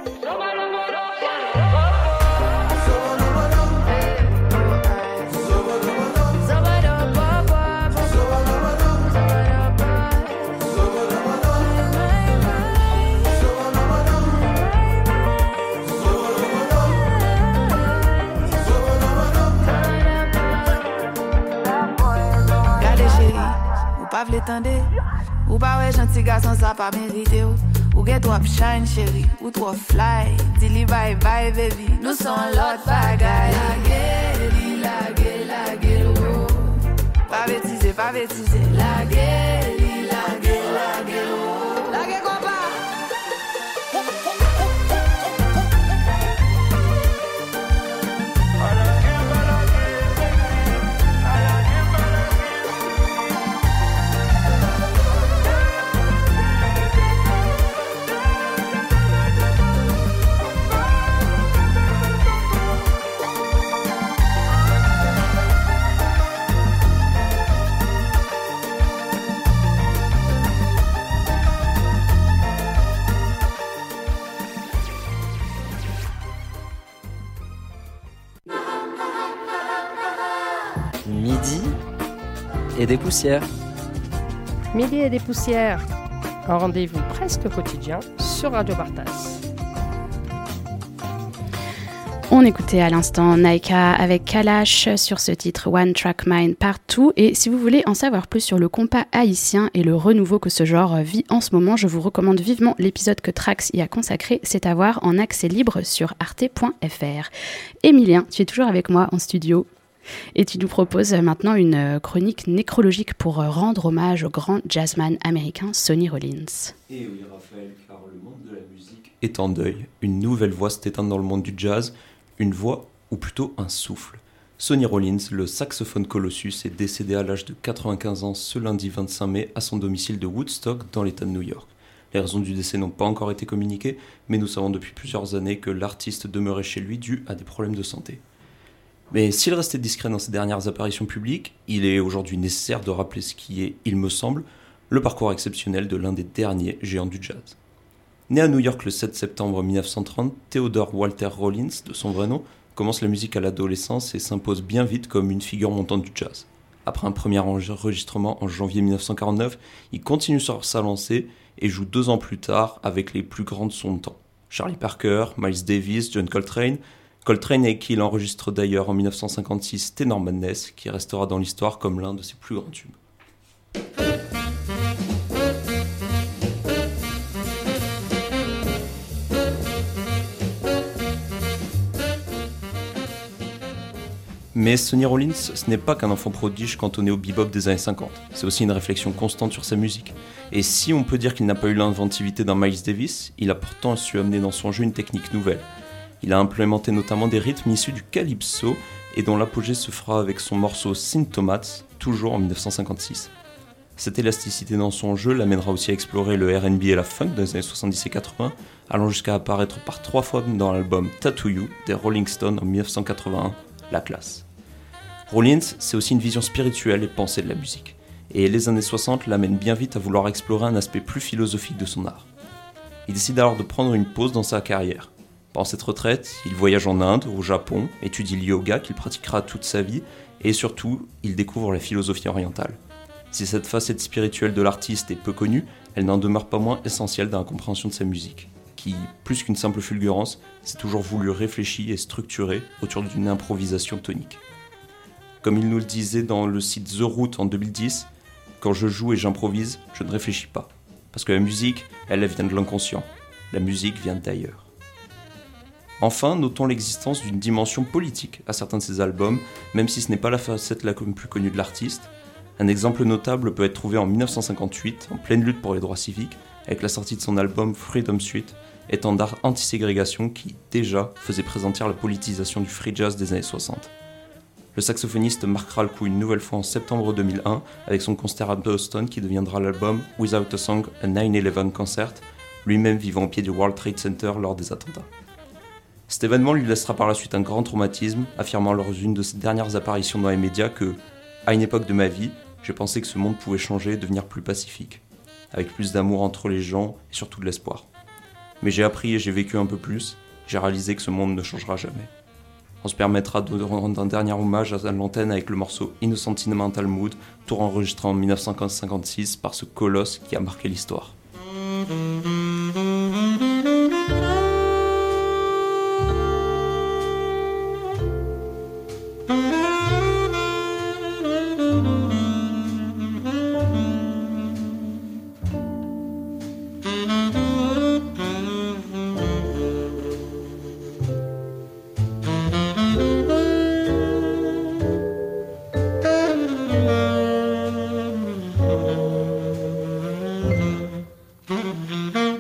Pas l'étendre, ou pas ouais gentil garçon ça pas mérité. Ou get toi shine chérie, ou trop fly. Dis-li bye bye baby, nous sommes l'autre bagaille. Laguer, laguer, laguer, oh. Pas bêtiser, pas bêtiser. Laguer, laguer, laguer, oh. Laguer quoi pas? Midi et des poussières. Midi et des poussières, un rendez-vous presque quotidien sur Radio Bartas. On écoutait à l'instant Naïka avec Kalash sur ce titre One Track Mind Part deux. Et si vous voulez en savoir plus sur le compas haïtien et le renouveau que ce genre vit en ce moment, je vous recommande vivement l'épisode que Trax y a consacré. C'est à voir en accès libre sur arte point f r. Emilien, tu es toujours avec moi en studio. Et tu nous proposes maintenant une chronique nécrologique pour rendre hommage au grand jazzman américain Sonny Rollins. Et oui, Raphaël, car le monde de la musique est en deuil. Une nouvelle voix s'éteint dans le monde du jazz, une voix, ou plutôt un souffle. Sonny Rollins, le saxophone colossus, est décédé à l'âge de quatre-vingt-quinze ans ce lundi vingt-cinq mai à son domicile de Woodstock dans l'État de New York. Les raisons du décès n'ont pas encore été communiquées, mais nous savons depuis plusieurs années que l'artiste demeurait chez lui dû à des problèmes de santé. Mais s'il restait discret dans ses dernières apparitions publiques, il est aujourd'hui nécessaire de rappeler ce qui est, il me semble, le parcours exceptionnel de l'un des derniers géants du jazz. Né à New York le sept septembre mille neuf cent trente, Theodore Walter Rollins, de son vrai nom, commence la musique à l'adolescence et s'impose bien vite comme une figure montante du jazz. Après un premier enregistrement en janvier mille neuf cent quarante-neuf, il continue sur sa lancée et joue deux ans plus tard avec les plus grands de son temps. Charlie Parker, Miles Davis, John Coltrane, Coltrane avec qui il enregistre d'ailleurs en mille neuf cent cinquante-six Tenor Madness, qui restera dans l'histoire comme l'un de ses plus grands tubes. Mais Sonny Rollins, ce n'est pas qu'un enfant prodige cantonné au bebop des années cinquante, c'est aussi une réflexion constante sur sa musique. Et si on peut dire qu'il n'a pas eu l'inventivité d'un Miles Davis, il a pourtant su amener dans son jeu une technique nouvelle. Il a implémenté notamment des rythmes issus du calypso et dont l'apogée se fera avec son morceau Symptomates, toujours en mille neuf cent cinquante-six. Cette élasticité dans son jeu l'amènera aussi à explorer le R and B et la funk dans les années soixante-dix et quatre-vingts, allant jusqu'à apparaître par trois fois dans l'album Tattoo You des Rolling Stones en mille neuf cent quatre-vingt-un, la classe. Rollins, c'est aussi une vision spirituelle et pensée de la musique. Et les années soixante l'amènent bien vite à vouloir explorer un aspect plus philosophique de son art. Il décide alors de prendre une pause dans sa carrière. Pendant cette retraite, il voyage en Inde, au Japon, étudie le yoga qu'il pratiquera toute sa vie, et surtout, il découvre la philosophie orientale. Si cette facette spirituelle de l'artiste est peu connue, elle n'en demeure pas moins essentielle dans la compréhension de sa musique, qui, plus qu'une simple fulgurance, s'est toujours voulu réfléchie et structurée autour d'une improvisation tonique. Comme il nous le disait dans le site The Root en deux mille dix, « Quand je joue et j'improvise, je ne réfléchis pas. Parce que la musique, elle, elle vient de l'inconscient. La musique vient d'ailleurs. » Enfin, notons l'existence d'une dimension politique à certains de ses albums, même si ce n'est pas la facette la plus connue de l'artiste. Un exemple notable peut être trouvé en mille neuf cent cinquante-huit, en pleine lutte pour les droits civiques, avec la sortie de son album Freedom Suite, étendard anti-ségrégation qui, déjà, faisait présentir la politisation du free jazz des années soixante. Le saxophoniste marquera le coup une nouvelle fois en septembre deux mille un avec son concert à Boston qui deviendra l'album Without a Song, a nine eleven Concert, lui-même vivant au pied du World Trade Center lors des attentats. Cet événement lui laissera par la suite un grand traumatisme, affirmant lors d'une de ses dernières apparitions dans les médias que, à une époque de ma vie, j'ai pensé que ce monde pouvait changer et devenir plus pacifique, avec plus d'amour entre les gens et surtout de l'espoir. Mais j'ai appris et j'ai vécu un peu plus, j'ai réalisé que ce monde ne changera jamais. On se permettra de rendre un dernier hommage à l'antenne avec le morceau Innocent Sentimental Mood, tour enregistré en mille neuf cent cinquante-six par ce colosse qui a marqué l'histoire. Mm-hmm.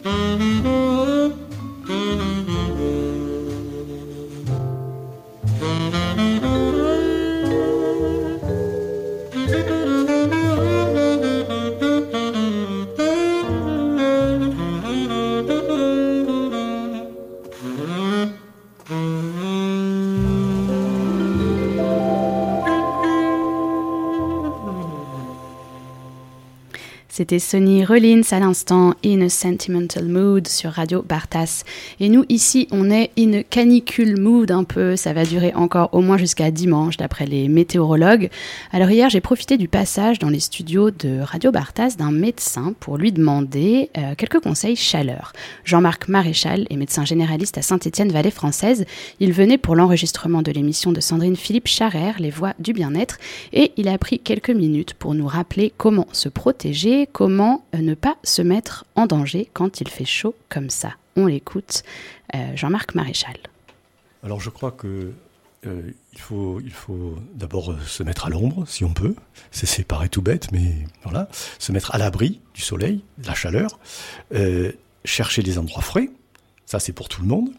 C'était Sonny Rollins à l'instant, In a Sentimental Mood sur Radio Bartas. Et nous, ici, on est in a canicule mood un peu. Ça va durer encore au moins jusqu'à dimanche, d'après les météorologues. Alors hier, j'ai profité du passage dans les studios de Radio Bartas d'un médecin pour lui demander euh, quelques conseils chaleur. Jean-Marc Maréchal est médecin généraliste à Saint-Étienne-Vallée Française. Il venait pour l'enregistrement de l'émission de Sandrine Philippe-Charrère, Les Voix du Bien-être. Et il a pris quelques minutes pour nous rappeler comment se protéger, comment ne pas se mettre en danger quand il fait chaud comme ça. On l'écoute, euh, Jean-Marc Maréchal. Alors je crois que euh, il faut, il faut d'abord euh, se mettre à l'ombre, si on peut. C'est, c'est paraît tout bête, mais voilà. Se mettre à l'abri du soleil, de la chaleur. Euh, chercher des endroits frais, ça c'est pour tout le monde.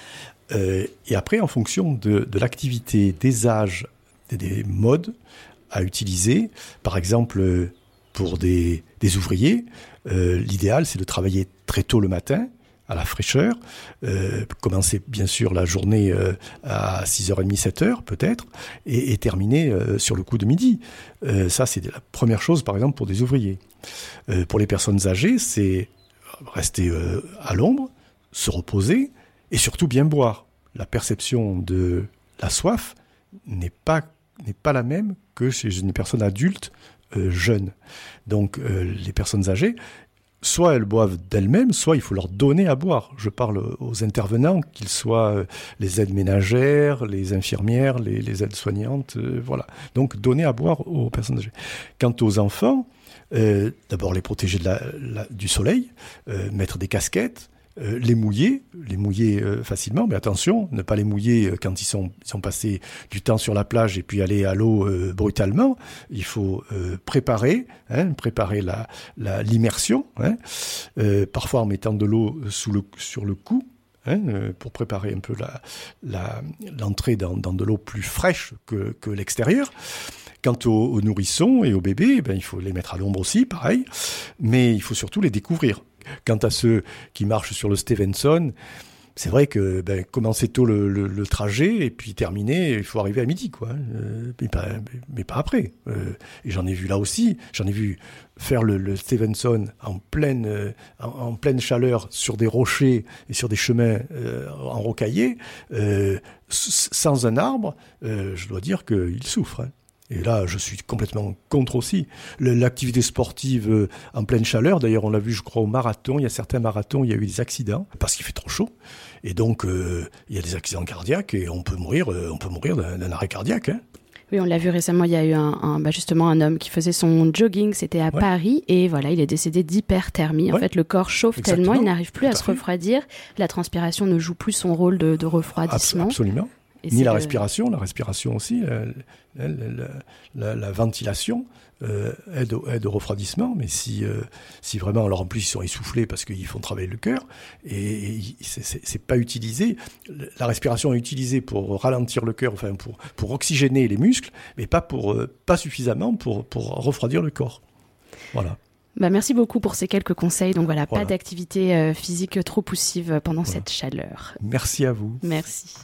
Euh, et après, en fonction de, de l'activité, des âges, des, des modes à utiliser, par exemple... Pour des, des ouvriers, euh, l'idéal, c'est de travailler très tôt le matin, à la fraîcheur, euh, commencer bien sûr la journée euh, à six heures trente, sept heures peut-être, et, et terminer euh, sur le coup de midi. Euh, ça, c'est la première chose, par exemple, pour des ouvriers. Euh, pour les personnes âgées, c'est rester euh, à l'ombre, se reposer, et surtout bien boire. La perception de la soif n'est pas, n'est pas la même que chez une personne adulte, Euh, jeunes. Donc euh, les personnes âgées, soit elles boivent d'elles-mêmes, soit il faut leur donner à boire. Je parle aux intervenants, qu'ils soient euh, les aides ménagères, les infirmières, les, les aides-soignantes, euh, voilà. Donc donner à boire aux personnes âgées. Quant aux enfants, euh, d'abord les protéger de la, la, du soleil, euh, mettre des casquettes, Euh, les mouiller, les mouiller euh, facilement, mais attention, ne pas les mouiller euh, quand ils sont, ils sont passés du temps sur la plage et puis aller à l'eau euh, brutalement. Il faut euh, préparer, hein, préparer la, la, l'immersion, hein, euh, parfois en mettant de l'eau sous le, sur le cou, hein, euh, pour préparer un peu la, la, l'entrée dans, dans de l'eau plus fraîche que, que l'extérieur. Quant aux, aux nourrissons et aux bébés, ben, il faut les mettre à l'ombre aussi, pareil, mais il faut surtout les découvrir. Quant à ceux qui marchent sur le Stevenson, c'est vrai que ben, commencer tôt le, le, le trajet et puis terminer, il faut arriver à midi, quoi. Euh, mais, pas, mais pas après. Euh, et j'en ai vu là aussi, j'en ai vu faire le, le Stevenson en pleine, euh, en, en pleine chaleur sur des rochers et sur des chemins euh, enrocaillés, euh, sans un arbre. Euh, je dois dire qu'il souffre, hein. Et là, je suis complètement contre aussi. L'activité sportive en pleine chaleur, d'ailleurs, on l'a vu, je crois, au marathon. Il y a certains marathons, il y a eu des accidents parce qu'il fait trop chaud. Et donc, euh, il y a des accidents cardiaques et on peut mourir, euh, on peut mourir d'un, d'un arrêt cardiaque, hein. Oui, on l'a vu récemment, il y a eu un, un, bah justement un homme qui faisait son jogging, c'était à ouais. Paris, et voilà, il est décédé d'hyperthermie. En ouais. fait, le corps chauffe Exactement. tellement, il n'arrive plus Tout à, à se refroidir. La transpiration ne joue plus son rôle de, de refroidissement. Absolument. Et Ni la le... respiration, la respiration aussi, la, la, la, la, la ventilation euh, aide, au, aide au refroidissement, mais si, euh, si vraiment, alors en plus ils sont essoufflés parce qu'ils font travailler le cœur, et, et c'est, c'est, c'est pas utilisé, la respiration est utilisée pour ralentir le cœur, enfin pour, pour oxygéner les muscles, mais pas, pour, euh, pas suffisamment pour, pour refroidir le corps. Voilà. Bah merci beaucoup pour ces quelques conseils. Donc voilà, voilà. Pas d'activité euh, physique trop poussive pendant voilà. cette chaleur. Merci à vous. Merci.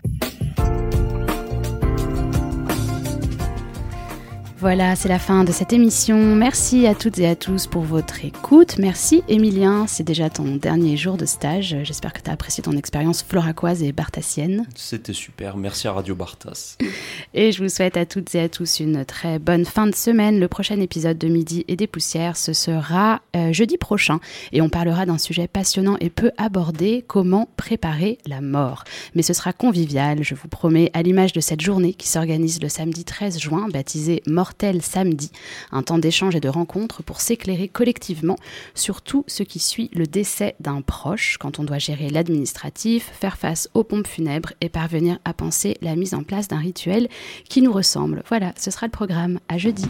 Voilà, c'est la fin de cette émission. Merci à toutes et à tous pour votre écoute. Merci Émilien, c'est déjà ton dernier jour de stage. J'espère que tu as apprécié ton expérience floracoise et bartassienne. C'était super, merci à Radio Bartas. Et je vous souhaite à toutes et à tous une très bonne fin de semaine. Le prochain épisode de Midi et des Poussières, ce sera euh, jeudi prochain. Et on parlera d'un sujet passionnant et peu abordé, comment préparer la mort. Mais ce sera convivial, je vous promets, à l'image de cette journée qui s'organise le samedi treize juin, baptisée Mortel Samedi, un temps d'échange et de rencontre pour s'éclairer collectivement sur tout ce qui suit le décès d'un proche, quand on doit gérer l'administratif, faire face aux pompes funèbres et parvenir à penser la mise en place d'un rituel qui nous ressemble. Voilà, ce sera le programme. À jeudi.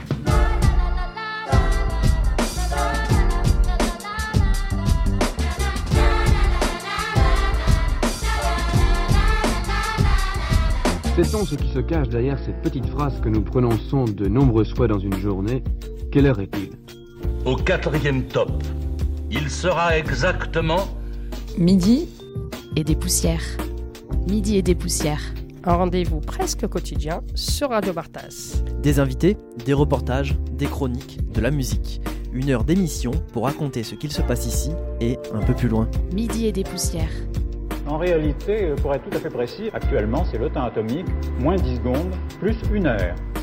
Sait-on ce qui se cache derrière cette petite phrase que nous prononçons de nombreuses fois dans une journée? Quelle heure est-il? Au quatrième top, il sera exactement Midi et des poussières. Midi et des poussières. Un rendez-vous presque quotidien sur Radio Bartas. Des invités, des reportages, des chroniques, de la musique. Une heure d'émission pour raconter ce qu'il se passe ici et un peu plus loin. Midi et des poussières. En réalité, pour être tout à fait précis, actuellement c'est le temps atomique, moins dix secondes, plus une heure.